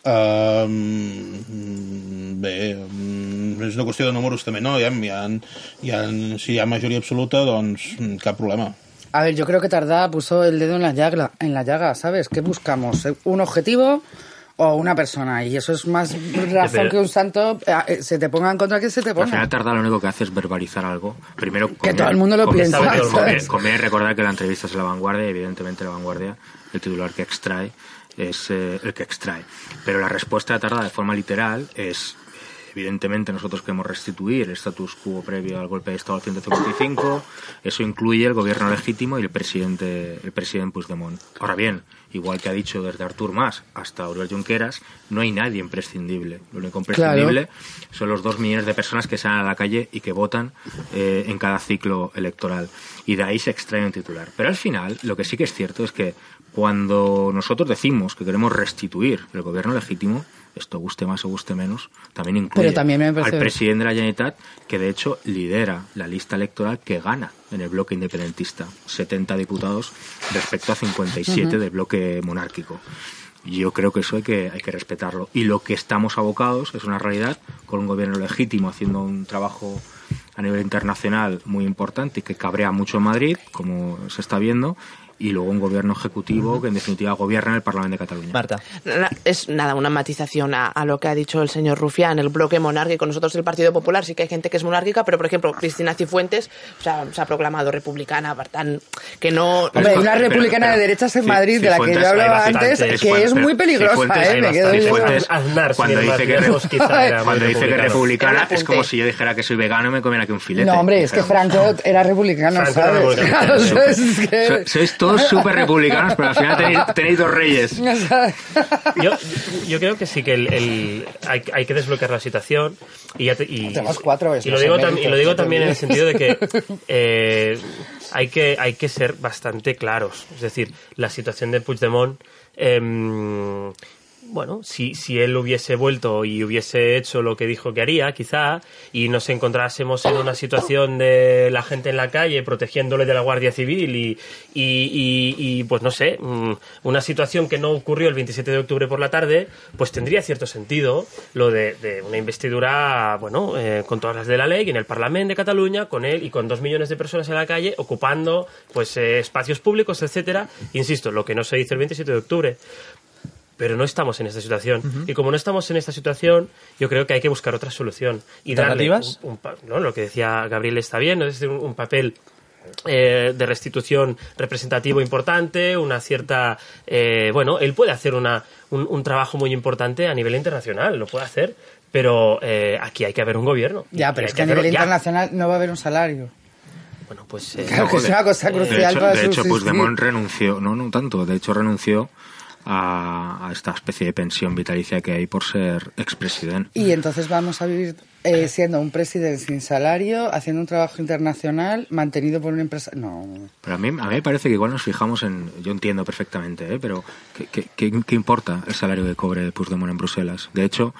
Bé, és una qüestió de números també, no? Si hi ha majoria absoluta, doncs cap problema. A ver, yo creo que Tardá puso el dedo en la llaga, ¿sabes? ¿Qué buscamos? ¿Un objetivo o una persona? Y eso es más razón que un santo se te ponga en contra que se te ponga. Al final Tardá lo único que hace es verbalizar algo. Primero, que todo el mundo lo piensa. Conviene recordar que la entrevista es La Vanguardia, y evidentemente La Vanguardia, el titular que extrae, es el que extrae. Pero la respuesta de Tardá de forma literal es... Evidentemente nosotros queremos restituir el status quo previo al golpe de Estado del 155. Eso incluye el gobierno legítimo y el presidente Puigdemont. Ahora bien, igual que ha dicho desde Artur Mas hasta Oriol Junqueras, no hay nadie imprescindible. Lo único imprescindible son los 2 millones de personas que salen a la calle y que votan en cada ciclo electoral. Y de ahí se extrae un titular. Pero al final, lo que sí que es cierto es que cuando nosotros decimos que queremos restituir el gobierno legítimo, esto guste más o guste menos, también incluye al presidente de la Generalitat, que de hecho lidera la lista electoral que gana en el bloque independentista, 70 diputados respecto a 57 del bloque monárquico. Yo creo que eso hay que respetarlo. Y lo que estamos abocados es una realidad, con un gobierno legítimo haciendo un trabajo a nivel internacional muy importante y que cabrea mucho en Madrid, como se está viendo, y luego un gobierno ejecutivo que en definitiva gobierna en el Parlamento de Cataluña. Marta. Es nada, una matización a lo que ha dicho el señor Rufián, el bloque monárquico. Nosotros el Partido Popular sí que hay gente que es monárquica, pero por ejemplo Cristina Cifuentes se ha proclamado republicana, tan que no... Hombre, una republicana de derechas en Madrid, de la que yo hablaba antes, que es muy peligrosa, me quedo yo. Cuando dice que es republicana, es como si yo dijera que soy vegano y me comiera aquí un filete. No, hombre, es que Franco era republicano, ¿sabes? Sois todos súper republicanos, pero al final tenéis 2 reyes. Yo creo que sí que hay que desbloquear la situación y tenemos 4 veces. Y lo digo también en el sentido de que hay que ser bastante claros. Es decir, la situación de Puigdemont... Bueno, si él hubiese vuelto y hubiese hecho lo que dijo que haría, quizá, y nos encontrásemos en una situación de la gente en la calle protegiéndole de la Guardia Civil y pues no sé, una situación que no ocurrió el 27 de octubre por la tarde, pues tendría cierto sentido lo de una investidura, bueno, con todas las de la ley, en el Parlamento de Cataluña, con él y con 2 millones de personas en la calle, ocupando pues espacios públicos, etcétera. Insisto, lo que no se hizo el 27 de octubre. Pero no estamos en esta situación. Y como no estamos en esta situación, yo creo que hay que buscar otra solución. Y darle no, lo que decía Gabriel está bien, ¿no? Es decir, un papel de restitución representativo importante, una cierta... bueno, él puede hacer un trabajo muy importante a nivel internacional, lo puede hacer, pero aquí hay que haber un gobierno. Ya, pero es que a nivel internacional no va a haber un salario. Bueno, pues... claro que es una cosa crucial para subsistir. De hecho, Puigdemont renunció, no tanto, de hecho renunció a esta especie de pensión vitalicia que hay por ser expresidente. Y entonces vamos a vivir siendo un presidente sin salario, haciendo un trabajo internacional, mantenido por una empresa... No. Pero a mí me parece que igual nos fijamos en... Yo entiendo perfectamente, pero ¿qué importa el salario que cobre Puigdemont en Bruselas? De hecho...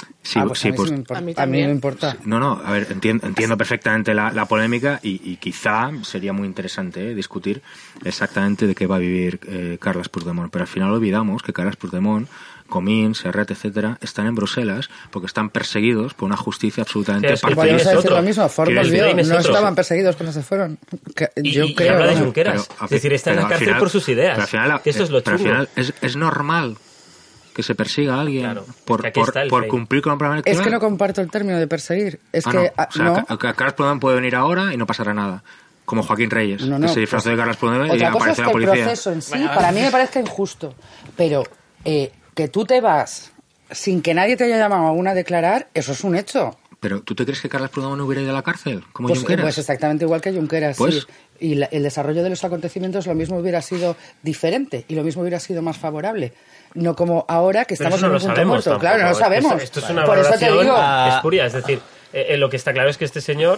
a mí me importa. No, a ver, entiendo perfectamente la polémica y quizá sería muy interesante discutir exactamente de qué va a vivir Carles Puigdemont, pero al final olvidamos que Carles Puigdemont, Comín, Serret, etcétera, están en Bruselas porque están perseguidos por una justicia absolutamente partidista. Vamos a decir lo mismo, Ford volvió, no estaban perseguidos cuando se fueron. Yo creo habla de Junqueras, es decir, está en la cárcel por sus ideas. Al final, eso es lo chungo. Pero al final es normal que se persiga a alguien por cumplir con un programa electoral. Es que no comparto el término de perseguir. Es que Carles Puigdemont puede venir ahora y no pasará nada. Como Joaquín Reyes, que se disfrazó de Carles Puigdemont y apareció la policía. El proceso en sí, para mí me parece injusto. Pero que tú te vas sin que nadie te haya llamado aún a declarar, eso es un hecho. ¿Pero tú te crees que Carles Puigdemont hubiera ido a la cárcel? ¿Como Pues Junqueras? exactamente igual que Junqueras, Pues. sí. Y el desarrollo de los acontecimientos lo mismo hubiera sido diferente y lo mismo hubiera sido más favorable. No como ahora que Pero estamos eso en no un lo punto sabemos muerto. tampoco. Claro, no lo sabemos. Esto es una Por eso te valoración digo... espuria. Es decir, lo que está claro es que este señor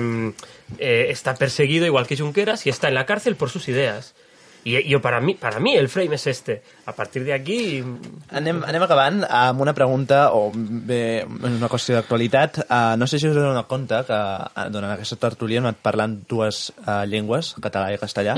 está perseguido igual que Junqueras y está en la cárcel por sus ideas. I para mi el frame és este. A partir d'aquí... Anem acabant amb una pregunta, o bé, una qüestió d'actualitat. No sé si us doneu compte que durant aquesta tertúlia hem anat parlant dues llengües, català i castellà,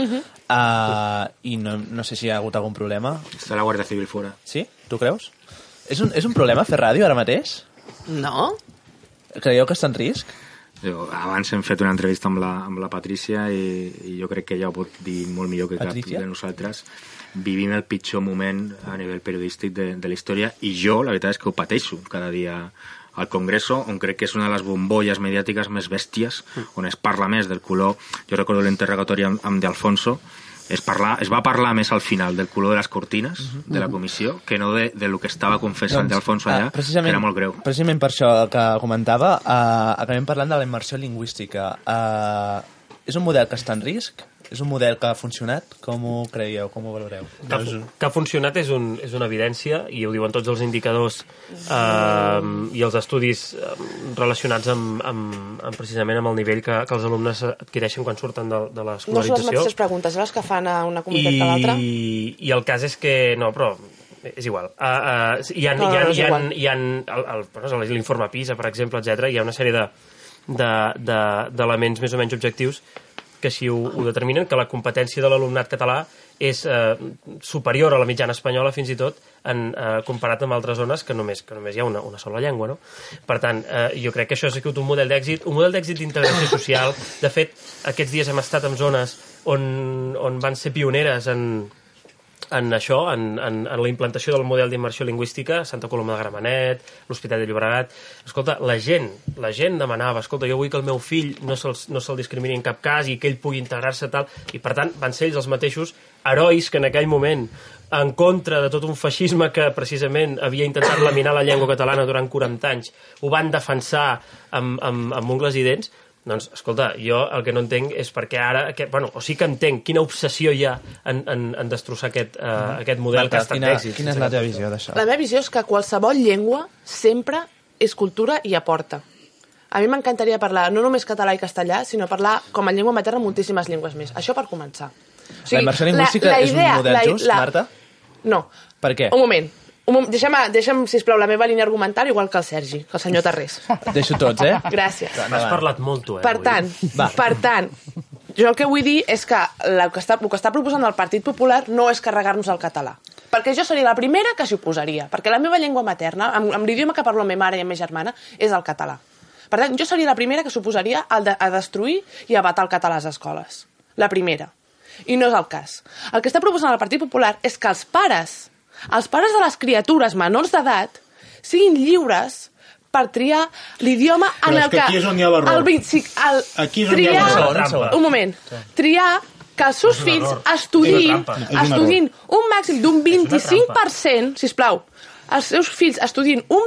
i no sé si hi ha hagut algun problema. Està la Guàrdia Civil fora. Sí? Tu creus? És un problema fer ràdio ara mateix? No? Creieu que està en risc? Abans hem fet una entrevista amb la Patrícia i jo crec que ella ho pot dir molt millor que Patrícia? cap de nosaltres. Vivim el pitjor moment a nivell periodístic de la història i jo, la veritat és que ho pateixo cada dia al Congreso, on crec que és una de les bombolles mediàtiques més bèsties, on es parla més del color. Jo recordo l'interrogatori amb De Alfonso, es va parlar més al final del color de les cortines de la comissió que no de lo que estava confessant De Alfonso allà, que era molt greu. Precisament per això que comentava, acabem parlant de la immersió lingüística. És un model que està en risc? És un model que ha funcionat? Com ho creieu? Com ho valoreu? Que ha funcionat és una evidència i ho diuen tots els indicadors i els estudis relacionats precisament amb el nivell que els alumnes adquireixen quan surten de l'escolarització. No són les mateixes preguntes les que fan a una comunitat que a l'altra? I el cas és que... No, però és igual. Hi ha l'informe PISA, per exemple, etc. Hi ha una sèrie d'elements més o menys objectius que així ho determinen, que la competència de l'alumnat català és superior a la mitjana espanyola, fins i tot, comparat amb altres zones que només hi ha una sola llengua, no? Per tant, jo crec que això ha sigut un model d'èxit d'integració social. De fet, aquests dies hem estat en zones on van ser pioneres en això, en la implantació del model d'immersió lingüística, Santa Coloma de Gramenet, l'Hospital de Llobregat. Escolta, la gent demanava, escolta, jo vull que el meu fill no se'l discrimini en cap cas i que ell pugui integrar-se tal, i per tant van ser ells els mateixos herois que en aquell moment, en contra de tot un feixisme que precisament havia intentat laminar la llengua catalana durant 40 anys, ho van defensar amb ungles i dents. Doncs, escolta, jo el que no entenc és perquè ara... o sí que entenc quina obsessió hi ha en destrossar aquest model que ha estat d'èxit. Quina és la teva visió d'això? La meva visió és que qualsevol llengua sempre és cultura i aporta. A mi m'encantaria parlar no només català i castellà, sinó parlar com a llengua materna moltíssimes llengües més. Això per començar. O sigui, la immersió lingüística és un model just, Marta? No. Per què? Un moment. Deixa'm, sisplau, la meva línia argumental igual que el Sergi, que el senyor Tarrés. Deixo tots, Gràcies. M'has parlat molt, tu, Per tant, jo el que vull dir és que el que està proposant el Partit Popular no és carregar-nos el català. Perquè jo seria la primera que s'hi oposaria. Perquè la meva llengua materna, amb l'idioma que parlo amb ma mare i amb ma germana, és el català. Per tant, jo seria la primera que s'oposaria a destruir i a vetar el català a les escoles. La primera. I no és el cas. El que està proposant el Partit Popular és que els pares de les criatures menors d'edat siguin lliures per triar l'idioma en el que... Però és que aquí és on hi ha l'error. Aquí és on hi ha l'error. Un moment. Triar que els seus fills estudiïn un màxim d'un 25%, sisplau, els seus fills estudiïn un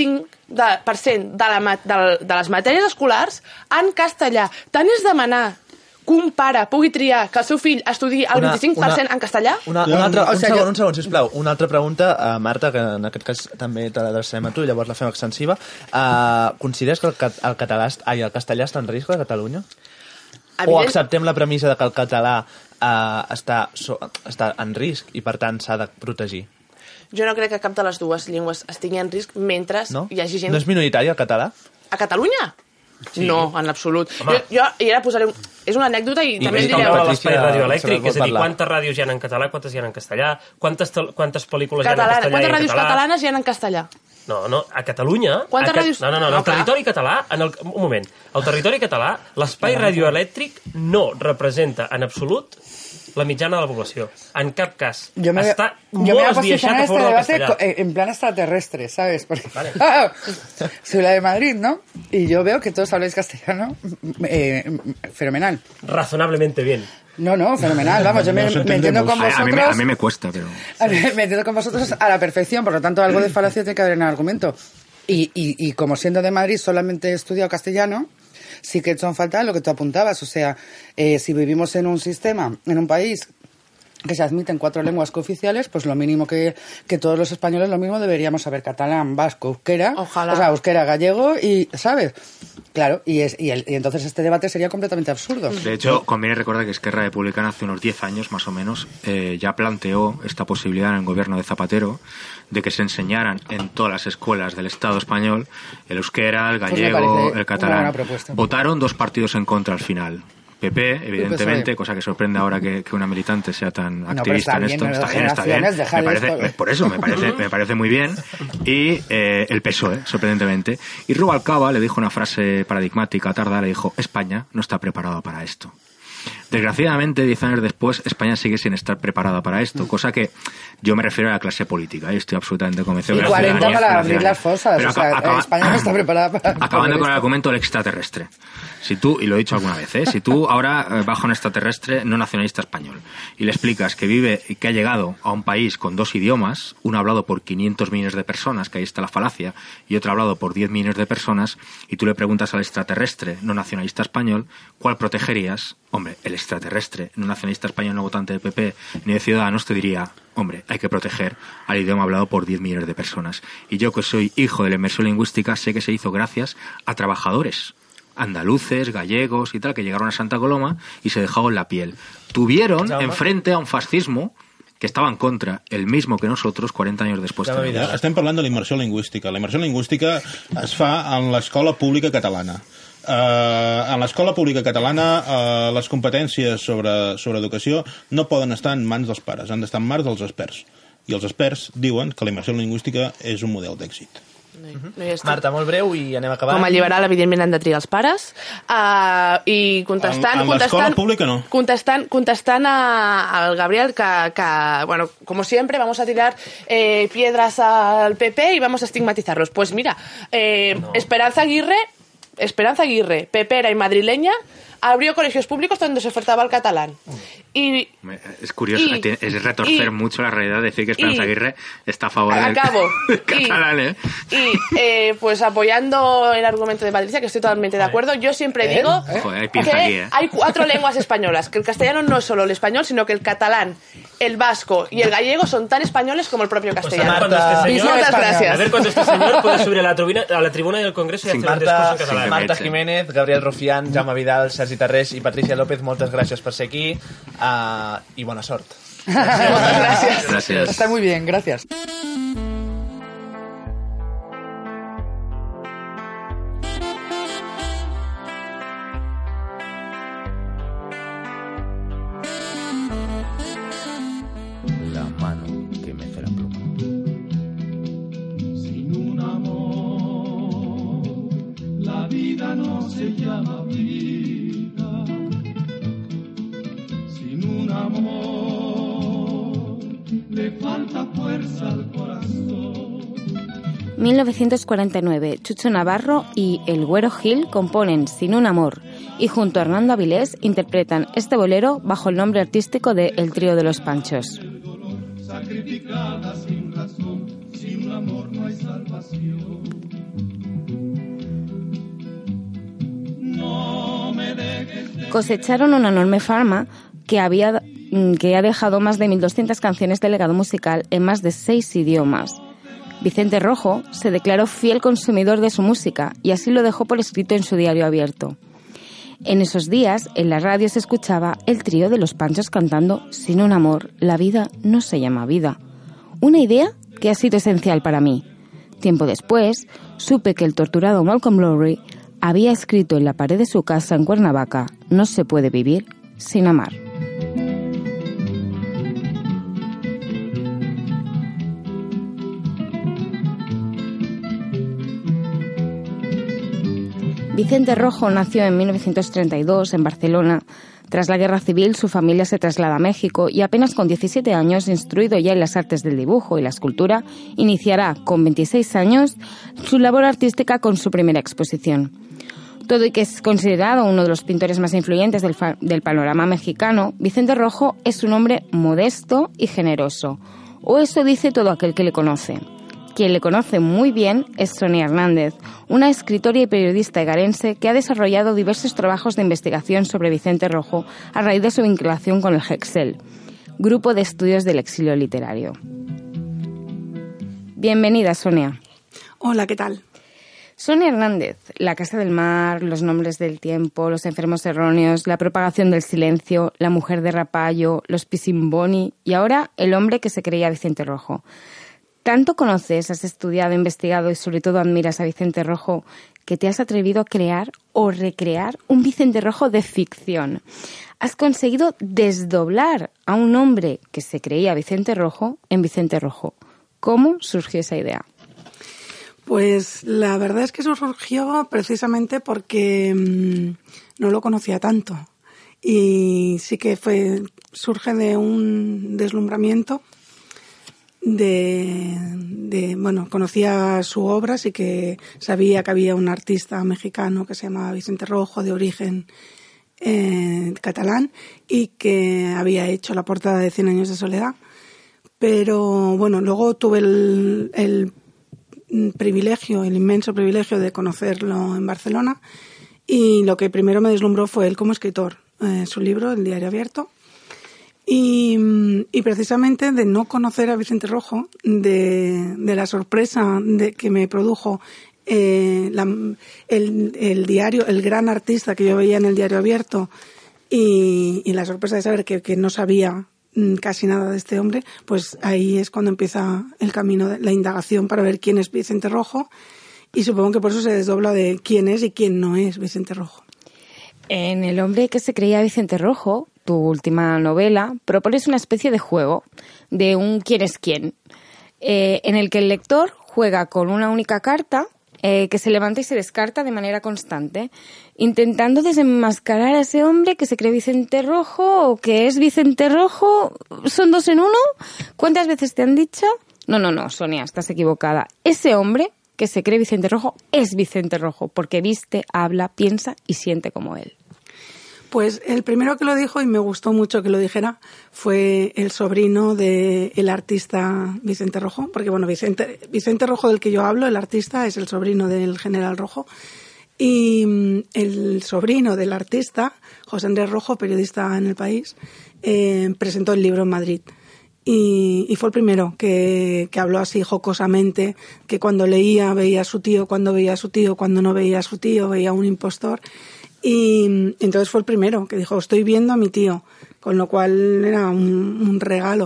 25% de les matèries escolars en castellà. Tant és demanar que un pare pugui triar que el seu fill estudiï el 25% en castellà? Un segon, sisplau. Una altra pregunta, Marta, que en aquest cas també te l'adrecem a tu, llavors la fem extensiva. Consideres que el castellà està en risc a Catalunya? O acceptem la premissa de que el català està en risc i per tant s'ha de protegir? Jo no crec que cap de les dues llengües estigui en risc mentre hi hagi gent... No és minoritari el català? A Catalunya? Sí. No, en absolut. Jo ara posaré... És una anècdota i també direu... L'espai radioelèctric, és a dir, quantes ràdios hi ha en català, quantes hi ha en castellà, quantes pel·lícules hi ha en castellà i en català... Quantes ràdios catalanes hi ha en castellà? No, a Catalunya... Quantes ràdios... No, el territori català... Un moment. El territori català, l'espai radioelèctric no representa en absolut la mitjana de la població. En cap cas. Està molt esbiaixat a favor del castellà. En plan extraterrestre, ¿sabes? Porque soy la de Madrid, ¿no? Y yo veo que todos habláis castellano fenomenal. Razonablemente bien. No, fenomenal, vamos, yo me entiendo con vosotros... A mí me cuesta, pero... Me entiendo con vosotros a la perfección, por lo tanto algo de falacia tiene que haber en el argumento. Y como siendo de Madrid solamente he estudiado castellano, sí que he hecho en falta lo que tú apuntabas. O sea, si vivimos en un sistema, en un país que se admiten 4 lenguas cooficiales, pues lo mínimo que todos los españoles lo mismo deberíamos saber: catalán, vasco, euskera, Ojalá. o sea, euskera, gallego y, ¿sabes? Claro, y entonces este debate sería completamente absurdo. De hecho, conviene recordar que Esquerra Republicana hace unos 10 años, más o menos, ya planteó esta posibilidad en el gobierno de Zapatero de que se enseñaran en todas las escuelas del Estado español el euskera, el Pues me gallego, parece el catalán. una buena propuesta. Votaron 2 partidos en contra al final. PP, evidentemente, cosa que sorprende ahora que una militante sea tan activista en esto. Está bien. Me parece, por eso, me parece muy bien. Y el PSOE, sorprendentemente. Y Rubalcaba le dijo una frase paradigmática, Tardá, le dijo: España no está preparada para esto. Desgraciadamente, 10 años después, España sigue sin estar preparada para esto, cosa que yo me refiero a la clase política, y estoy absolutamente convencido. Y 40 para abrir las fosas, pero España no está preparada para... Acabando con el argumento del extraterrestre. Si tú, y lo he dicho alguna vez, si tú ahora vas a un extraterrestre no nacionalista español y le explicas que vive y que ha llegado a un país con 2 idiomas, uno hablado por 500 millones de personas, que ahí está la falacia, y otro hablado por 10 millones de personas, y tú le preguntas al extraterrestre no nacionalista español, ¿cuál protegerías? Hombre, el extraterrestre no nacionalista español, no votante de PP ni de Ciudadanos, te diría: hombre, hay que proteger al idioma hablado por 10 millones de personas. Y yo, que soy hijo de la inmersión lingüística, sé que se hizo gracias a trabajadores andaluces, gallegos y tal, que llegaron a Santa Coloma y se dejaron la piel. Tuvieron enfrente a un fascismo que estava en contra, el mismo que nosotros 40 anys després. Estem parlant de la immersió lingüística. La immersió lingüística es fa en l'escola pública catalana. En l'escola pública catalana les competències sobre educació no poden estar en mans dels pares, han d'estar en mans dels experts. I els experts diuen que la immersió lingüística és un model d'èxit. Marta, molt breu i anem acabant. Com a liberal, evidentment, han de triar els pares. I contestant... En l'escola pública no. Contestant al Gabriel que, bueno, como siempre, vamos a tirar piedras al PP y vamos a estigmatizarlos. Pues mira, Esperanza Aguirre, pepera y madrileña, abrió colegios públicos donde se ofertaba el catalán. Y es curioso, es retorcer mucho la realidad, decir que Esperanza Aguirre está a favor del catalán, Y pues apoyando el argumento de Patricia, que estoy totalmente de acuerdo, yo siempre digo que hay 4 lenguas españolas, que el castellano no es solo el español, sino que el catalán, el vasco y el gallego son tan españoles como el propio castellano. Muchas gracias. A ver cuando este señor puede subir a la tribuna del Congreso y hacer un discurso en catalán. Marta Jiménez, Gabriel Rufián, Jaume Vidal, Sergi Tarrés i Patricia López, moltes gràcies per ser aquí i bona sort. Gracias. Está muy bien, gracias. La mano que mece la pluma. Sin un amor, la vida no se llama vida. Sin un amor, le falta fuerza al corazón. 1949, Chucho Navarro y El Güero Gil componen Sin un amor y junto a Hernando Avilés interpretan este bolero bajo el nombre artístico de El Trío de los Panchos. Sacrificada sin razón, sin un amor no hay salvación. No me dejes. Cosecharon una enorme fama que ha dejado más de 1.200 canciones de legado musical en más de 6 idiomas. Vicente Rojo se declaró fiel consumidor de su música y así lo dejó por escrito en su diario abierto. En esos días, en la radio se escuchaba el trío de los Panchos cantando Sin un amor, la vida no se llama vida. Una idea que ha sido esencial para mí. Tiempo después, supe que el torturado Malcolm Lowry había escrito en la pared de su casa en Cuernavaca: no se puede vivir sin amar. Vicente Rojo nació en 1932 en Barcelona. Tras la Guerra Civil, su familia se traslada a México y apenas con 17 años, instruido ya en las artes del dibujo y la escultura, iniciará, con 26 años, su labor artística con su primera exposición. Todo y que es considerado uno de los pintores más influyentes del panorama mexicano, Vicente Rojo es un hombre modesto y generoso, o eso dice todo aquel que le conoce. Quien le conoce muy bien es Sonia Hernández, una escritora y periodista egarense que ha desarrollado diversos trabajos de investigación sobre Vicente Rojo a raíz de su vinculación con el GEXEL, Grupo de Estudios del Exilio Literario. Bienvenida, Sonia. Hola, ¿qué tal? Sonia Hernández, La Casa del Mar, Los Nombres del Tiempo, Los Enfermos Erróneos, La Propagación del Silencio, La Mujer de Rapallo, Los Pisimboni y ahora El Hombre que se creía Vicente Rojo. ¿Tanto conoces, has estudiado, investigado y sobre todo admiras a Vicente Rojo que te has atrevido a crear o recrear un Vicente Rojo de ficción? Has conseguido desdoblar a un hombre que se creía Vicente Rojo en Vicente Rojo. ¿Cómo surgió esa idea? Pues la verdad es que eso surgió precisamente porque no lo conocía tanto. Y sí que surge de un deslumbramiento bueno, conocía su obra, sí que sabía que había un artista mexicano que se llamaba Vicente Rojo, de origen catalán, y que había hecho la portada de 100 años de soledad. Pero bueno, luego tuve el privilegio, el inmenso privilegio de conocerlo en Barcelona, y lo que primero me deslumbró fue él como escritor, su libro, El Diario Abierto. Y precisamente de no conocer a Vicente Rojo, de la sorpresa que me produjo el diario, el gran artista que yo veía en El Diario Abierto, y la sorpresa de saber que no sabía casi nada de este hombre, pues ahí es cuando empieza el camino de la indagación para ver quién es Vicente Rojo, y supongo que por eso se desdobla de quién es y quién no es Vicente Rojo. En El hombre que se creía Vicente Rojo, tu última novela, propones una especie de juego de un quién es quién, en el que el lector juega con una única carta que se levanta y se descarta de manera constante, intentando desenmascarar a ese hombre que se cree Vicente Rojo o que es Vicente Rojo. ¿Son dos en uno? ¿Cuántas veces te han dicho? No, Sonia, estás equivocada. Ese hombre que se cree Vicente Rojo es Vicente Rojo, porque viste, habla, piensa y siente como él. Pues el primero que lo dijo, y me gustó mucho que lo dijera, fue el sobrino del artista Vicente Rojo, porque bueno, Vicente Rojo del que yo hablo, el artista, es el sobrino del general Rojo, y el sobrino del artista, José Andrés Rojo, periodista en El País, presentó el libro en Madrid. Y fue el primero que habló así jocosamente, que cuando leía veía a su tío, cuando veía a su tío, cuando no veía a su tío, veía a un impostor. Y entonces fue el primero que dijo, estoy viendo a mi tío, con lo cual era un regalo.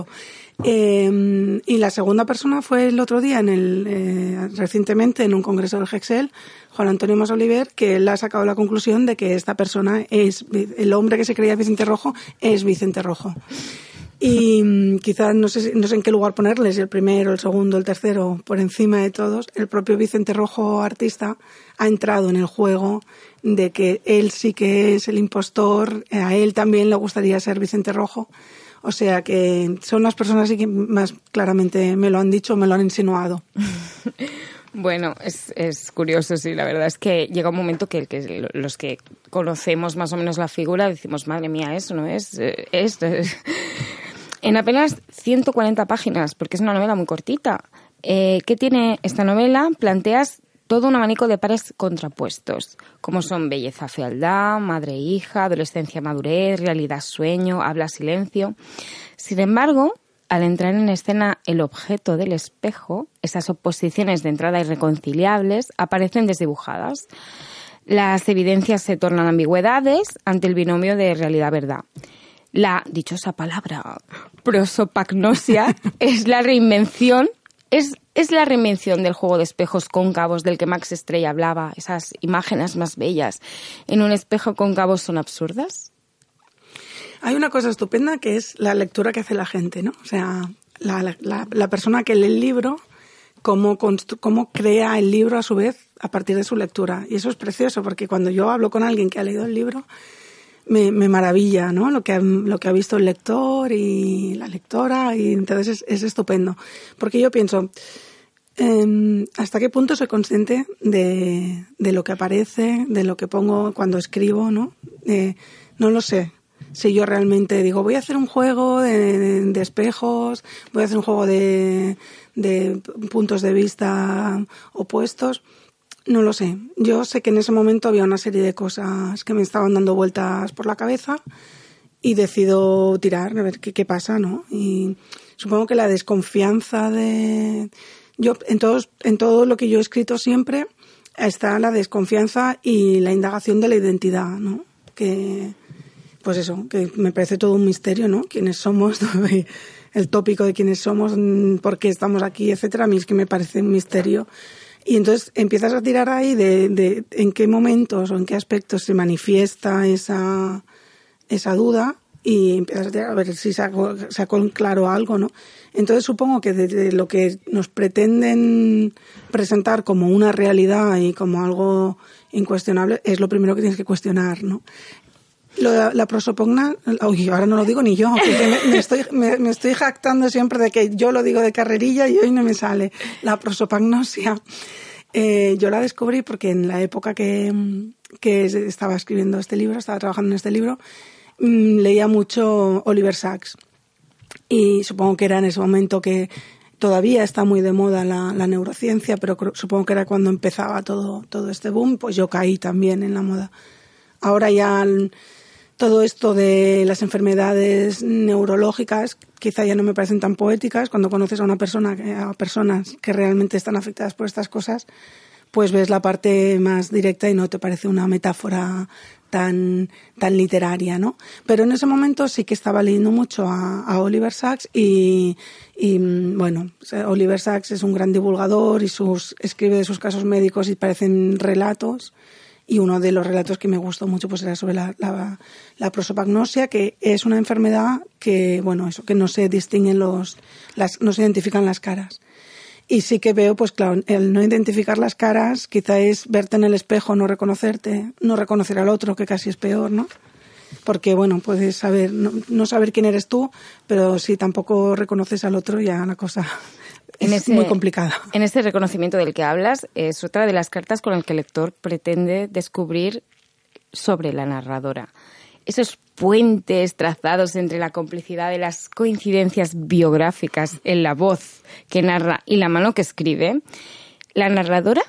Y la segunda persona fue el otro día, recientemente en un congreso del GEXEL, Juan Antonio Masoliver, que él ha sacado la conclusión de que esta persona es, el hombre que se creía Vicente Rojo, es Vicente Rojo. Y quizás no sé en qué lugar ponerles, si el primero, el segundo, el tercero, por encima de todos, el propio Vicente Rojo, artista, ha entrado en el juego de que él sí que es el impostor, a él también le gustaría ser Vicente Rojo. O sea que son las personas que más claramente me lo han dicho, me lo han insinuado. Bueno, es curioso, sí, la verdad es que llega un momento que los que conocemos más o menos la figura decimos, madre mía, eso no es esto. En apenas 140 páginas, porque es una novela muy cortita. ¿Qué tiene esta novela? Planteas todo un abanico de pares contrapuestos, como son belleza, fealdad, madre e hija, adolescencia, madurez, realidad, sueño, habla, silencio. Sin embargo, al entrar en escena el objeto del espejo, esas oposiciones de entrada irreconciliables aparecen desdibujadas. Las evidencias se tornan ambigüedades ante el binomio de realidad-verdad. La dichosa palabra prosopagnosia es la reinvención. Es la reinvención del juego de espejos cóncavos del que Max Estrella hablaba. Esas imágenes más bellas en un espejo cóncavo son absurdas. Hay una cosa estupenda que es la lectura que hace la gente, ¿no? O sea, la persona que lee el libro, cómo crea el libro a su vez a partir de su lectura. Y eso es precioso, porque cuando yo hablo con alguien que ha leído el libro, me maravilla, ¿no? Lo que ha visto el lector y la lectora, y entonces es estupendo. Porque yo pienso, ¿hasta qué punto soy consciente de lo que aparece, de lo que pongo cuando escribo, ¿no? No lo sé. Si yo realmente digo, voy a hacer un juego de espejos, voy a hacer un juego de puntos de vista opuestos, no lo sé. Yo sé que en ese momento había una serie de cosas que me estaban dando vueltas por la cabeza y decido tirar, a ver qué pasa, ¿no? Y supongo que la desconfianza yo en todo lo que yo he escrito siempre está la desconfianza y la indagación de la identidad, ¿no? Que, pues eso, que me parece todo un misterio, ¿no? Quiénes somos, el tópico de quiénes somos, por qué estamos aquí, etcétera. A mí es que me parece un misterio. Y entonces empiezas a tirar ahí de en qué momentos o en qué aspectos se manifiesta esa duda y empiezas a tirar a ver si saco en claro algo, ¿no? Entonces supongo que de lo que nos pretenden presentar como una realidad y como algo incuestionable es lo primero que tienes que cuestionar, ¿no? La prosopagnosia, ahora no lo digo ni yo, porque me estoy jactando siempre de que yo lo digo de carrerilla y hoy no me sale. La prosopagnosia, yo la descubrí porque en la época que estaba escribiendo este libro, estaba trabajando en este libro, leía mucho Oliver Sacks. Y supongo que era en ese momento que todavía está muy de moda la neurociencia, pero supongo que era cuando empezaba todo este boom, pues yo caí también en la moda. Ahora ya todo esto de las enfermedades neurológicas quizá ya no me parecen tan poéticas. Cuando conoces a personas que realmente están afectadas por estas cosas, pues ves la parte más directa y no te parece una metáfora tan literaria, ¿no? Pero en ese momento sí que estaba leyendo mucho a Oliver Sacks y bueno, Oliver Sacks es un gran divulgador y escribe de sus casos médicos y parecen relatos. Y uno de los relatos que me gustó mucho pues era sobre la prosopagnosia, que es una enfermedad que, bueno, eso, que no se distinguen no se identifican las caras. Y sí que veo, pues claro, el no identificar las caras quizá es verte en el espejo, no reconocerte, no reconocer al otro, que casi es peor, ¿no? Porque, bueno, puedes saber, no saber quién eres tú, pero si tampoco reconoces al otro, ya la cosa es muy complicada. En ese reconocimiento del que hablas, es otra de las cartas con las que el lector pretende descubrir sobre la narradora. Esos puentes trazados entre la complicidad de las coincidencias biográficas en la voz que narra y la mano que escribe. La narradora,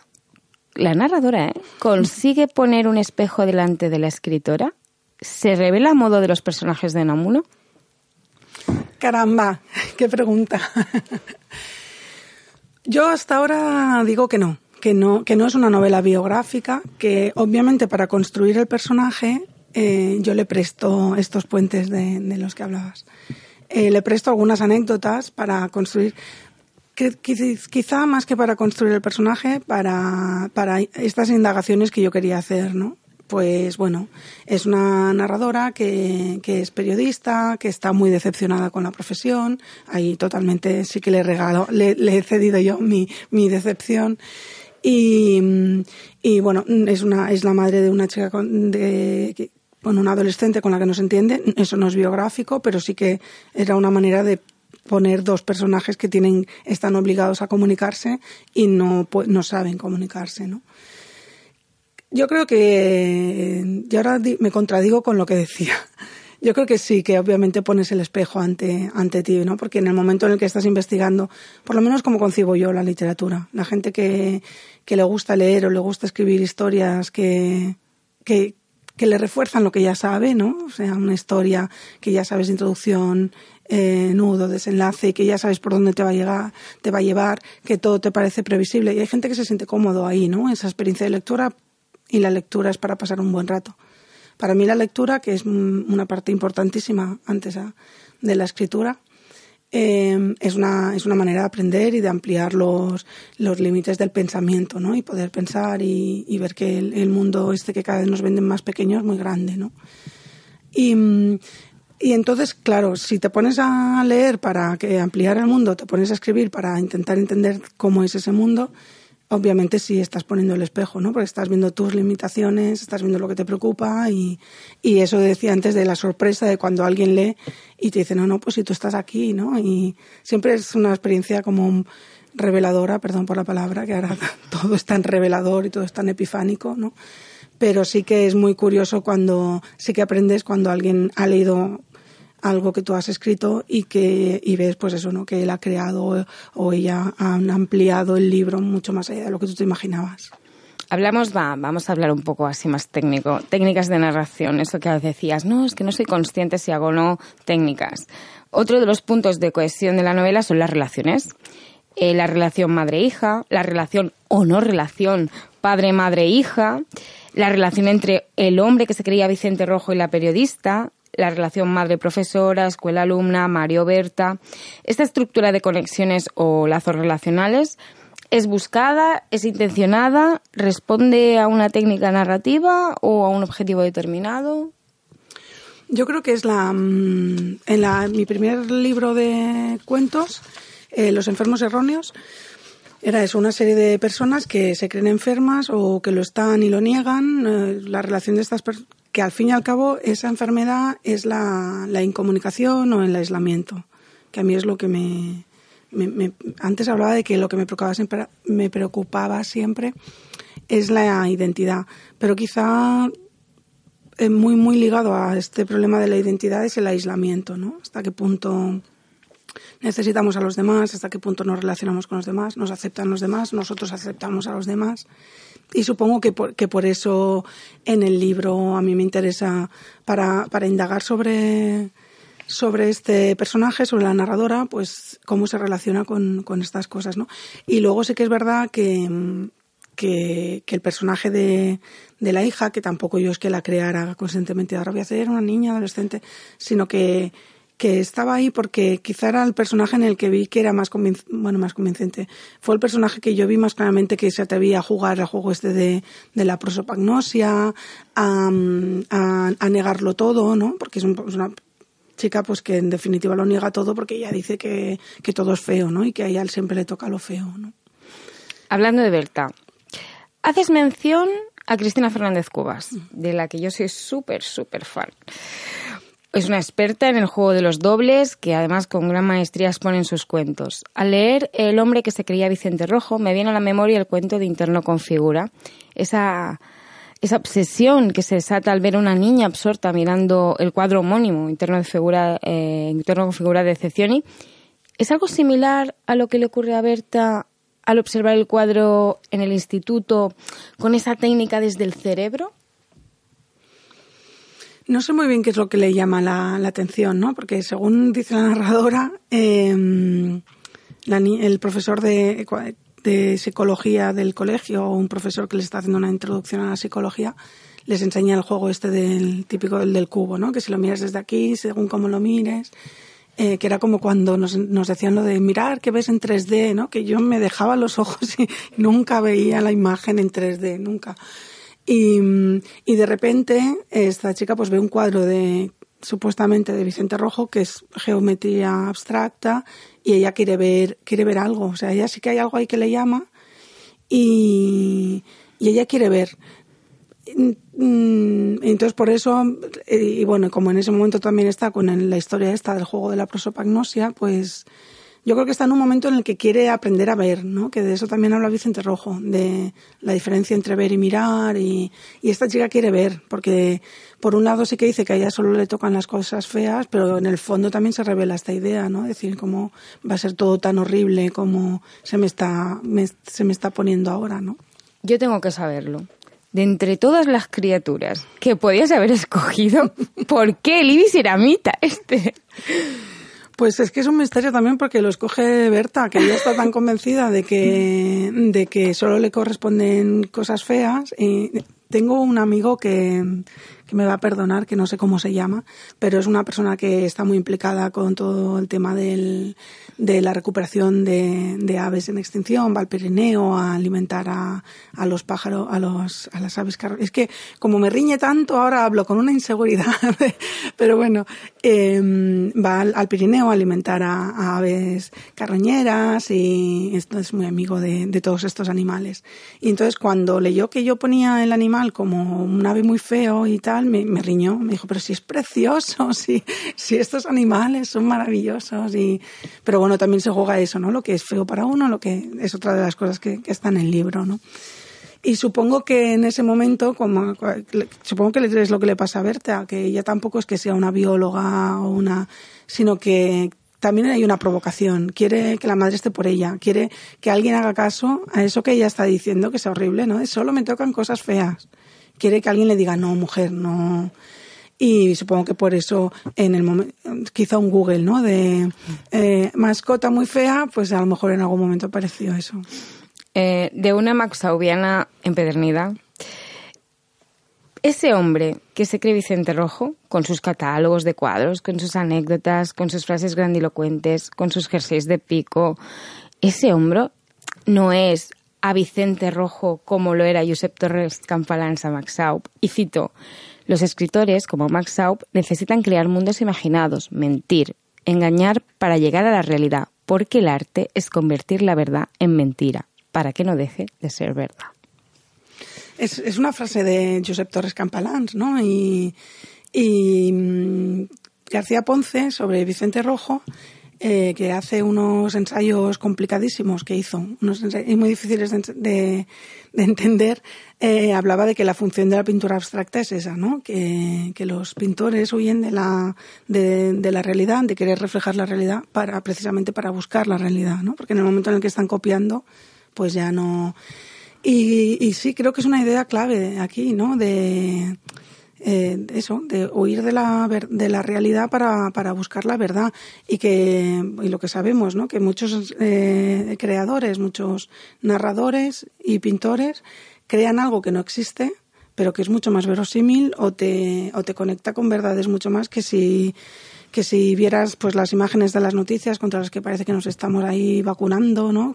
consigue poner un espejo delante de la escritora. ¿Se revela a modo de los personajes de Unamuno? Caramba, qué pregunta. Yo hasta ahora digo que no es una novela biográfica, que obviamente para construir el personaje yo le presto estos puentes de los que hablabas. Le presto algunas anécdotas para construir, quizá más que para construir el personaje, para estas indagaciones que yo quería hacer, ¿no? Pues bueno, es una narradora que es periodista, que está muy decepcionada con la profesión. Ahí totalmente sí que le he cedido yo mi decepción. Y bueno, es la madre de una chica con una adolescente con la que no se entiende. Eso no es biográfico, pero sí que era una manera de poner dos personajes que están obligados a comunicarse y no saben comunicarse, ¿no? Yo creo que, y ahora me contradigo con lo que decía, yo creo que sí, que obviamente pones el espejo ante ti, ¿no? Porque en el momento en el que estás investigando, por lo menos como concibo yo la literatura, la gente que le gusta leer o le gusta escribir historias que le refuerzan lo que ya sabe, ¿no? O sea, una historia que ya sabes de introducción, nudo, desenlace, y que ya sabes por dónde te va a llevar, que todo te parece previsible. Y hay gente que se siente cómodo ahí, ¿no? Esa experiencia de lectura. Y la lectura es para pasar un buen rato. Para mí la lectura, que es una parte importantísima antes de la escritura, es una manera de aprender y de ampliar los límites del pensamiento, ¿no? Y poder pensar y ver que el mundo que cada vez nos venden más pequeño es muy grande, ¿no? Y entonces, claro, si te pones a leer para ampliar el mundo, te pones a escribir para intentar entender cómo es ese mundo, obviamente sí estás poniendo el espejo, ¿no? Porque estás viendo tus limitaciones, estás viendo lo que te preocupa y eso decía antes de la sorpresa de cuando alguien lee y te dice, no, pues si tú estás aquí, ¿no? Y siempre es una experiencia como reveladora, perdón por la palabra, que ahora todo es tan revelador y todo es tan epifánico, ¿no? pero sí que es muy curioso sí que aprendes cuando alguien ha leído algo que tú has escrito y ves pues eso, ¿no? Que él ha creado o ella han ampliado el libro mucho más allá de lo que tú te imaginabas. Vamos a hablar un poco así más técnico. Técnicas de narración, eso que decías, no, es que no soy consciente si hago o no técnicas. Otro de los puntos de cohesión de la novela son las relaciones. La relación madre-hija, la relación o no relación padre-madre-hija, la relación entre el hombre que se creía Vicente Rojo y la periodista, la relación madre-profesora, escuela-alumna, Mario-Berta. Esta estructura de conexiones o lazos relacionales ¿es buscada, es intencionada, responde a una técnica narrativa o a un objetivo determinado? Yo creo que es mi primer libro de cuentos, Los enfermos erróneos, era eso, una serie de personas que se creen enfermas o que lo están y lo niegan, la relación de estas personas, que al fin y al cabo esa enfermedad es la incomunicación o el aislamiento, que a mí es lo que antes hablaba de que lo que me preocupaba siempre es la identidad, pero quizá muy muy ligado a este problema de la identidad es el aislamiento, ¿no? Hasta qué punto necesitamos a los demás, hasta qué punto nos relacionamos con los demás, nos aceptan los demás, nosotros aceptamos a los demás. Y supongo que por eso en el libro a mí me interesa para indagar sobre este personaje, sobre la narradora, pues cómo se relaciona con estas cosas, ¿no? Y luego sí que es verdad que el personaje de la hija, que tampoco yo es que la creara conscientemente, ahora voy a hacer una niña adolescente, sino que estaba ahí porque quizá era el personaje en el que vi que era más convincente. Fue el personaje que yo vi más claramente que se atrevía a jugar al juego este de la prosopagnosia, a negarlo todo, ¿no? Porque es una chica pues que en definitiva lo niega todo porque ella dice que todo es feo, ¿no? Y que a ella siempre le toca lo feo, ¿no? Hablando de Berta, haces mención a Cristina Fernández Cubas, de la que yo soy súper fan. Es una experta en el juego de los dobles, que además con gran maestría expone en sus cuentos. Al leer El hombre que se creía Vicente Rojo, me viene a la memoria el cuento de Interno con figura. Esa obsesión que se desata al ver a una niña absorta mirando el cuadro homónimo, Interno con figura de Cecchioni. ¿Es algo similar a lo que le ocurre a Berta al observar el cuadro en el instituto con esa técnica desde el cerebro? No sé muy bien qué es lo que le llama la atención, ¿no? Porque según dice la narradora, el profesor de psicología del colegio, o un profesor que les está haciendo una introducción a la psicología, les enseña el juego este del típico del cubo, ¿no? Que si lo miras desde aquí, según cómo lo mires, que era como cuando nos decían lo de mirar que ves en 3D, ¿no? Que yo me dejaba los ojos y nunca veía la imagen en 3D, nunca. Y de repente esta chica pues ve un cuadro supuestamente de Vicente Rojo, que es geometría abstracta, y ella quiere ver algo. O sea, ella sí que hay algo ahí que le llama y ella quiere ver. Entonces por eso, y bueno, como en ese momento también está con la historia esta del juego de la prosopagnosia, pues yo creo que está en un momento en el que quiere aprender a ver, ¿no? Que de eso también habla Vicente Rojo, de la diferencia entre ver y mirar, y esta chica quiere ver, porque por un lado sí que dice que a ella solo le tocan las cosas feas, pero en el fondo también se revela esta idea, ¿no? Es decir, cómo va a ser todo tan horrible como se me está poniendo ahora, ¿no? Yo tengo que saberlo. De entre todas las criaturas que podías haber escogido, ¿por qué el Ibis Ceramita este? Pues es que es un misterio también porque lo escoge Berta, que ella está tan convencida de que solo le corresponden cosas feas. Y tengo un amigo que me va a perdonar, que no sé cómo se llama, pero es una persona que está muy implicada con todo el tema de la recuperación de aves en extinción, va al Pirineo a alimentar a los pájaros, a las aves carroñeras. Es que como me riñe tanto, ahora hablo con una inseguridad, pero bueno, va al Pirineo a alimentar a aves carroñeras, y esto es muy amigo de todos estos animales. Y entonces cuando leyó que yo ponía el animal como un ave muy feo y tal, me riñó, me dijo, pero si es precioso, si estos animales son maravillosos. Pero bueno, también se juega eso, ¿no? Lo que es feo para uno, lo que es otra de las cosas que está en el libro, ¿no? Y supongo que en ese momento, supongo que es lo que le pasa a Berta, que ella tampoco es que sea una bióloga o sino que también hay una provocación. Quiere que la madre esté por ella, quiere que alguien haga caso a eso que ella está diciendo, que es horrible, ¿no? Solo me tocan cosas feas. Quiere que alguien le diga, no, mujer, no. Y supongo que por eso en el momento, quizá un Google, ¿no? De mascota muy fea, pues a lo mejor en algún momento apareció eso. De una maxaubiana empedernida, ese hombre que se cree Vicente Rojo, con sus catálogos de cuadros, con sus anécdotas, con sus frases grandilocuentes, con sus jerseys de pico, ese hombre no es a Vicente Rojo como lo era Josep Torres Campalans a Max Schaub. Y cito, los escritores, como Max Schaub, necesitan crear mundos imaginados, mentir, engañar para llegar a la realidad, porque el arte es convertir la verdad en mentira, para que no deje de ser verdad. Es una frase de Josep Torres Campalans, ¿no? Y García Ponce, sobre Vicente Rojo, que hace unos ensayos complicadísimos que hizo, unos ensayos muy difíciles de entender, hablaba de que la función de la pintura abstracta es esa, ¿no? Que los pintores huyen de la realidad, de querer reflejar la realidad precisamente para buscar la realidad, ¿no? Porque en el momento en el que están copiando, pues ya no. Y sí, creo que es una idea clave aquí, ¿no? De huir de la realidad para buscar la verdad. Y lo que sabemos, ¿no? Que muchos creadores, muchos narradores y pintores crean algo que no existe, pero que es mucho más verosímil o te conecta con verdades mucho más que si vieras pues las imágenes de las noticias contra las que parece que nos estamos ahí vacunando, ¿no?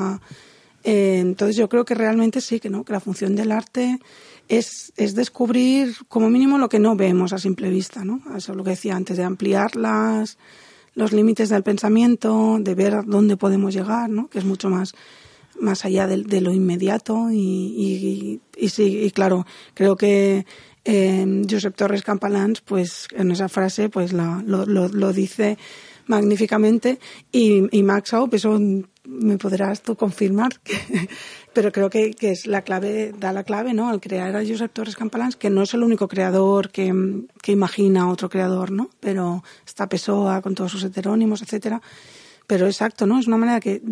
Entonces yo creo que realmente sí, que la función del arte es descubrir como mínimo lo que no vemos a simple vista, ¿no? Eso es lo que decía antes, de ampliar los límites del pensamiento, de ver dónde podemos llegar, ¿no? Que es mucho más allá de lo inmediato y sí, y claro, creo que Josep Torres Campalans, pues en esa frase pues lo dice magníficamente y Max Schaub, eso me podrás tú confirmar, pero creo que es la clave, da la clave, ¿no? Al crear a Josep Torres Campalans, que no es el único creador que imagina a otro creador, ¿no? Pero está Pessoa con todos sus heterónimos, etcétera. Pero exacto, ¿no? Es una manera que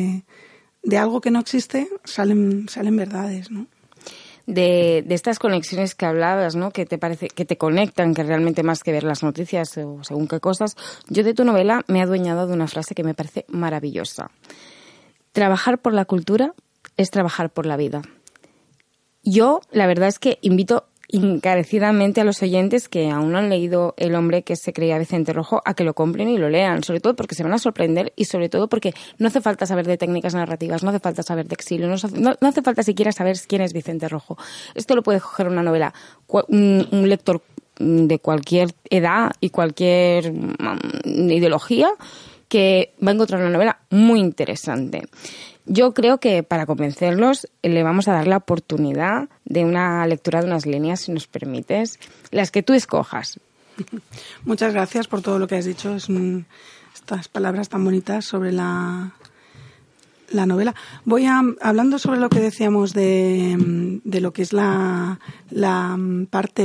de algo que no existe salen verdades, ¿no? De estas conexiones que hablabas, ¿no? Que te parece que te conectan, que realmente más que ver las noticias o según qué cosas. Yo de tu novela me he adueñado de una frase que me parece maravillosa. Trabajar por la cultura es trabajar por la vida. Yo, la verdad es que invito encarecidamente a los oyentes que aún no han leído El hombre que se creía Vicente Rojo a que lo compren y lo lean, sobre todo porque se van a sorprender y sobre todo porque no hace falta saber de técnicas narrativas, no hace falta saber de exilio, no hace falta siquiera saber quién es Vicente Rojo. Esto lo puede coger una novela, un lector de cualquier edad y cualquier ideología que va a encontrar una novela muy interesante. Yo creo que para convencerlos le vamos a dar la oportunidad de una lectura de unas líneas, si nos permites, las que tú escojas. Muchas gracias por todo lo que has dicho. Estas palabras tan bonitas sobre la novela. Hablando sobre lo que decíamos de lo que es la parte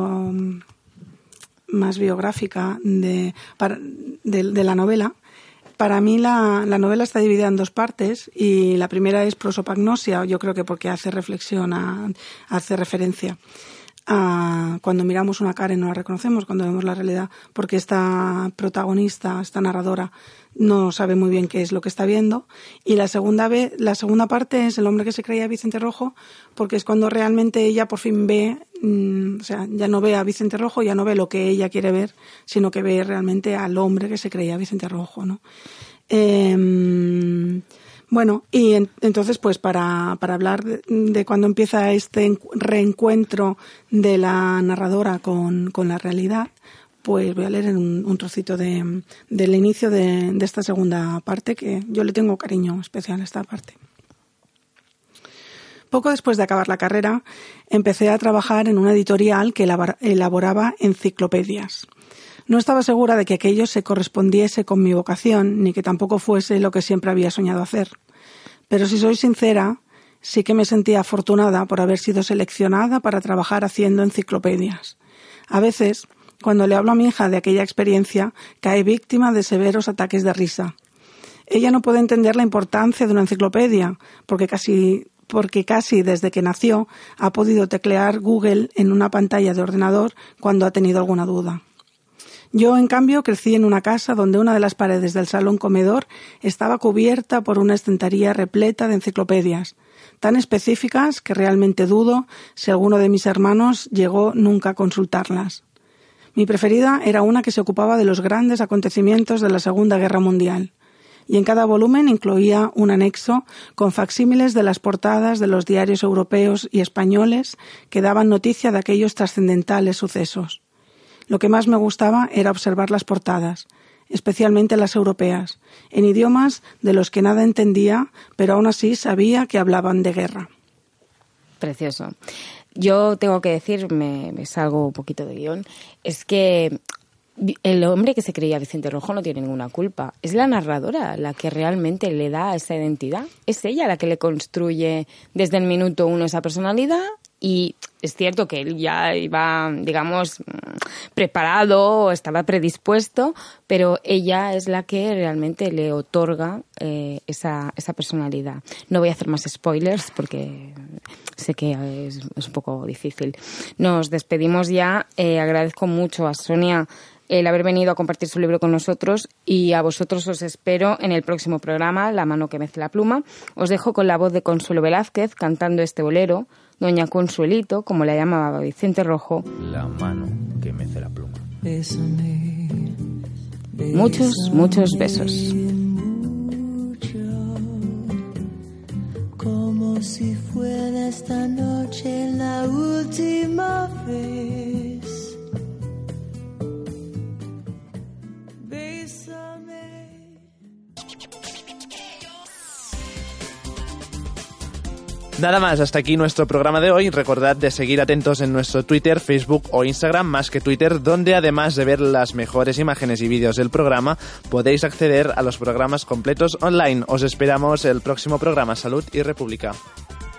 más biográfica de la novela. Para mí la novela está dividida en dos partes y la primera es prosopagnosia, yo creo que porque hace reflexión, hace referencia a cuando miramos una cara y no la reconocemos, cuando vemos la realidad, porque esta protagonista, esta narradora, no sabe muy bien qué es lo que está viendo. Y la segunda parte es El hombre que se creía Vicente Rojo, porque es cuando realmente ella por fin ve, o sea, ya no ve a Vicente Rojo, ya no ve lo que ella quiere ver, sino que ve realmente al hombre que se creía Vicente Rojo, ¿no? Bueno, y entonces pues para hablar de cuando empieza este reencuentro de la narradora con la realidad, pues voy a leer un trocito del inicio de esta segunda parte, que yo le tengo cariño especial a esta parte. Poco después de acabar la carrera, empecé a trabajar en una editorial que elaboraba enciclopedias. No estaba segura de que aquello se correspondiese con mi vocación, ni que tampoco fuese lo que siempre había soñado hacer. Pero si soy sincera, sí que me sentía afortunada por haber sido seleccionada para trabajar haciendo enciclopedias. A veces, cuando le hablo a mi hija de aquella experiencia, cae víctima de severos ataques de risa. Ella no puede entender la importancia de una enciclopedia, porque casi desde que nació ha podido teclear Google en una pantalla de ordenador cuando ha tenido alguna duda. Yo, en cambio, crecí en una casa donde una de las paredes del salón comedor estaba cubierta por una estantería repleta de enciclopedias, tan específicas que realmente dudo si alguno de mis hermanos llegó nunca a consultarlas. Mi preferida era una que se ocupaba de los grandes acontecimientos de la Segunda Guerra Mundial, y en cada volumen incluía un anexo con facsímiles de las portadas de los diarios europeos y españoles que daban noticia de aquellos trascendentales sucesos. Lo que más me gustaba era observar las portadas, especialmente las europeas, en idiomas de los que nada entendía, pero aún así sabía que hablaban de guerra. Precioso. Yo tengo que decir, me salgo un poquito de guión, es que el hombre que se creía Vicente Rojo no tiene ninguna culpa. Es la narradora la que realmente le da esa identidad. Es ella la que le construye desde el minuto 1 esa personalidad. Y es cierto que él ya iba, digamos, preparado, estaba predispuesto, pero ella es la que realmente le otorga esa personalidad. No voy a hacer más spoilers porque sé que es un poco difícil. Nos despedimos ya. Agradezco mucho a Sonia el haber venido a compartir su libro con nosotros, y a vosotros os espero en el próximo programa, La mano que mece la pluma. Os dejo con la voz de Consuelo Velázquez cantando este bolero, Doña Consuelito, como la llamaba Vicente Rojo. La mano que mece la pluma. Bésame, bésame Muchos, muchos besos. mucho, como si fuera esta noche la última vez. Nada más, hasta aquí nuestro programa de hoy. Recordad de seguir atentos en nuestro Twitter, Facebook o Instagram, más que Twitter, donde además de ver las mejores imágenes y vídeos del programa, podéis acceder a los programas completos online. Os esperamos el próximo programa. Salud y República.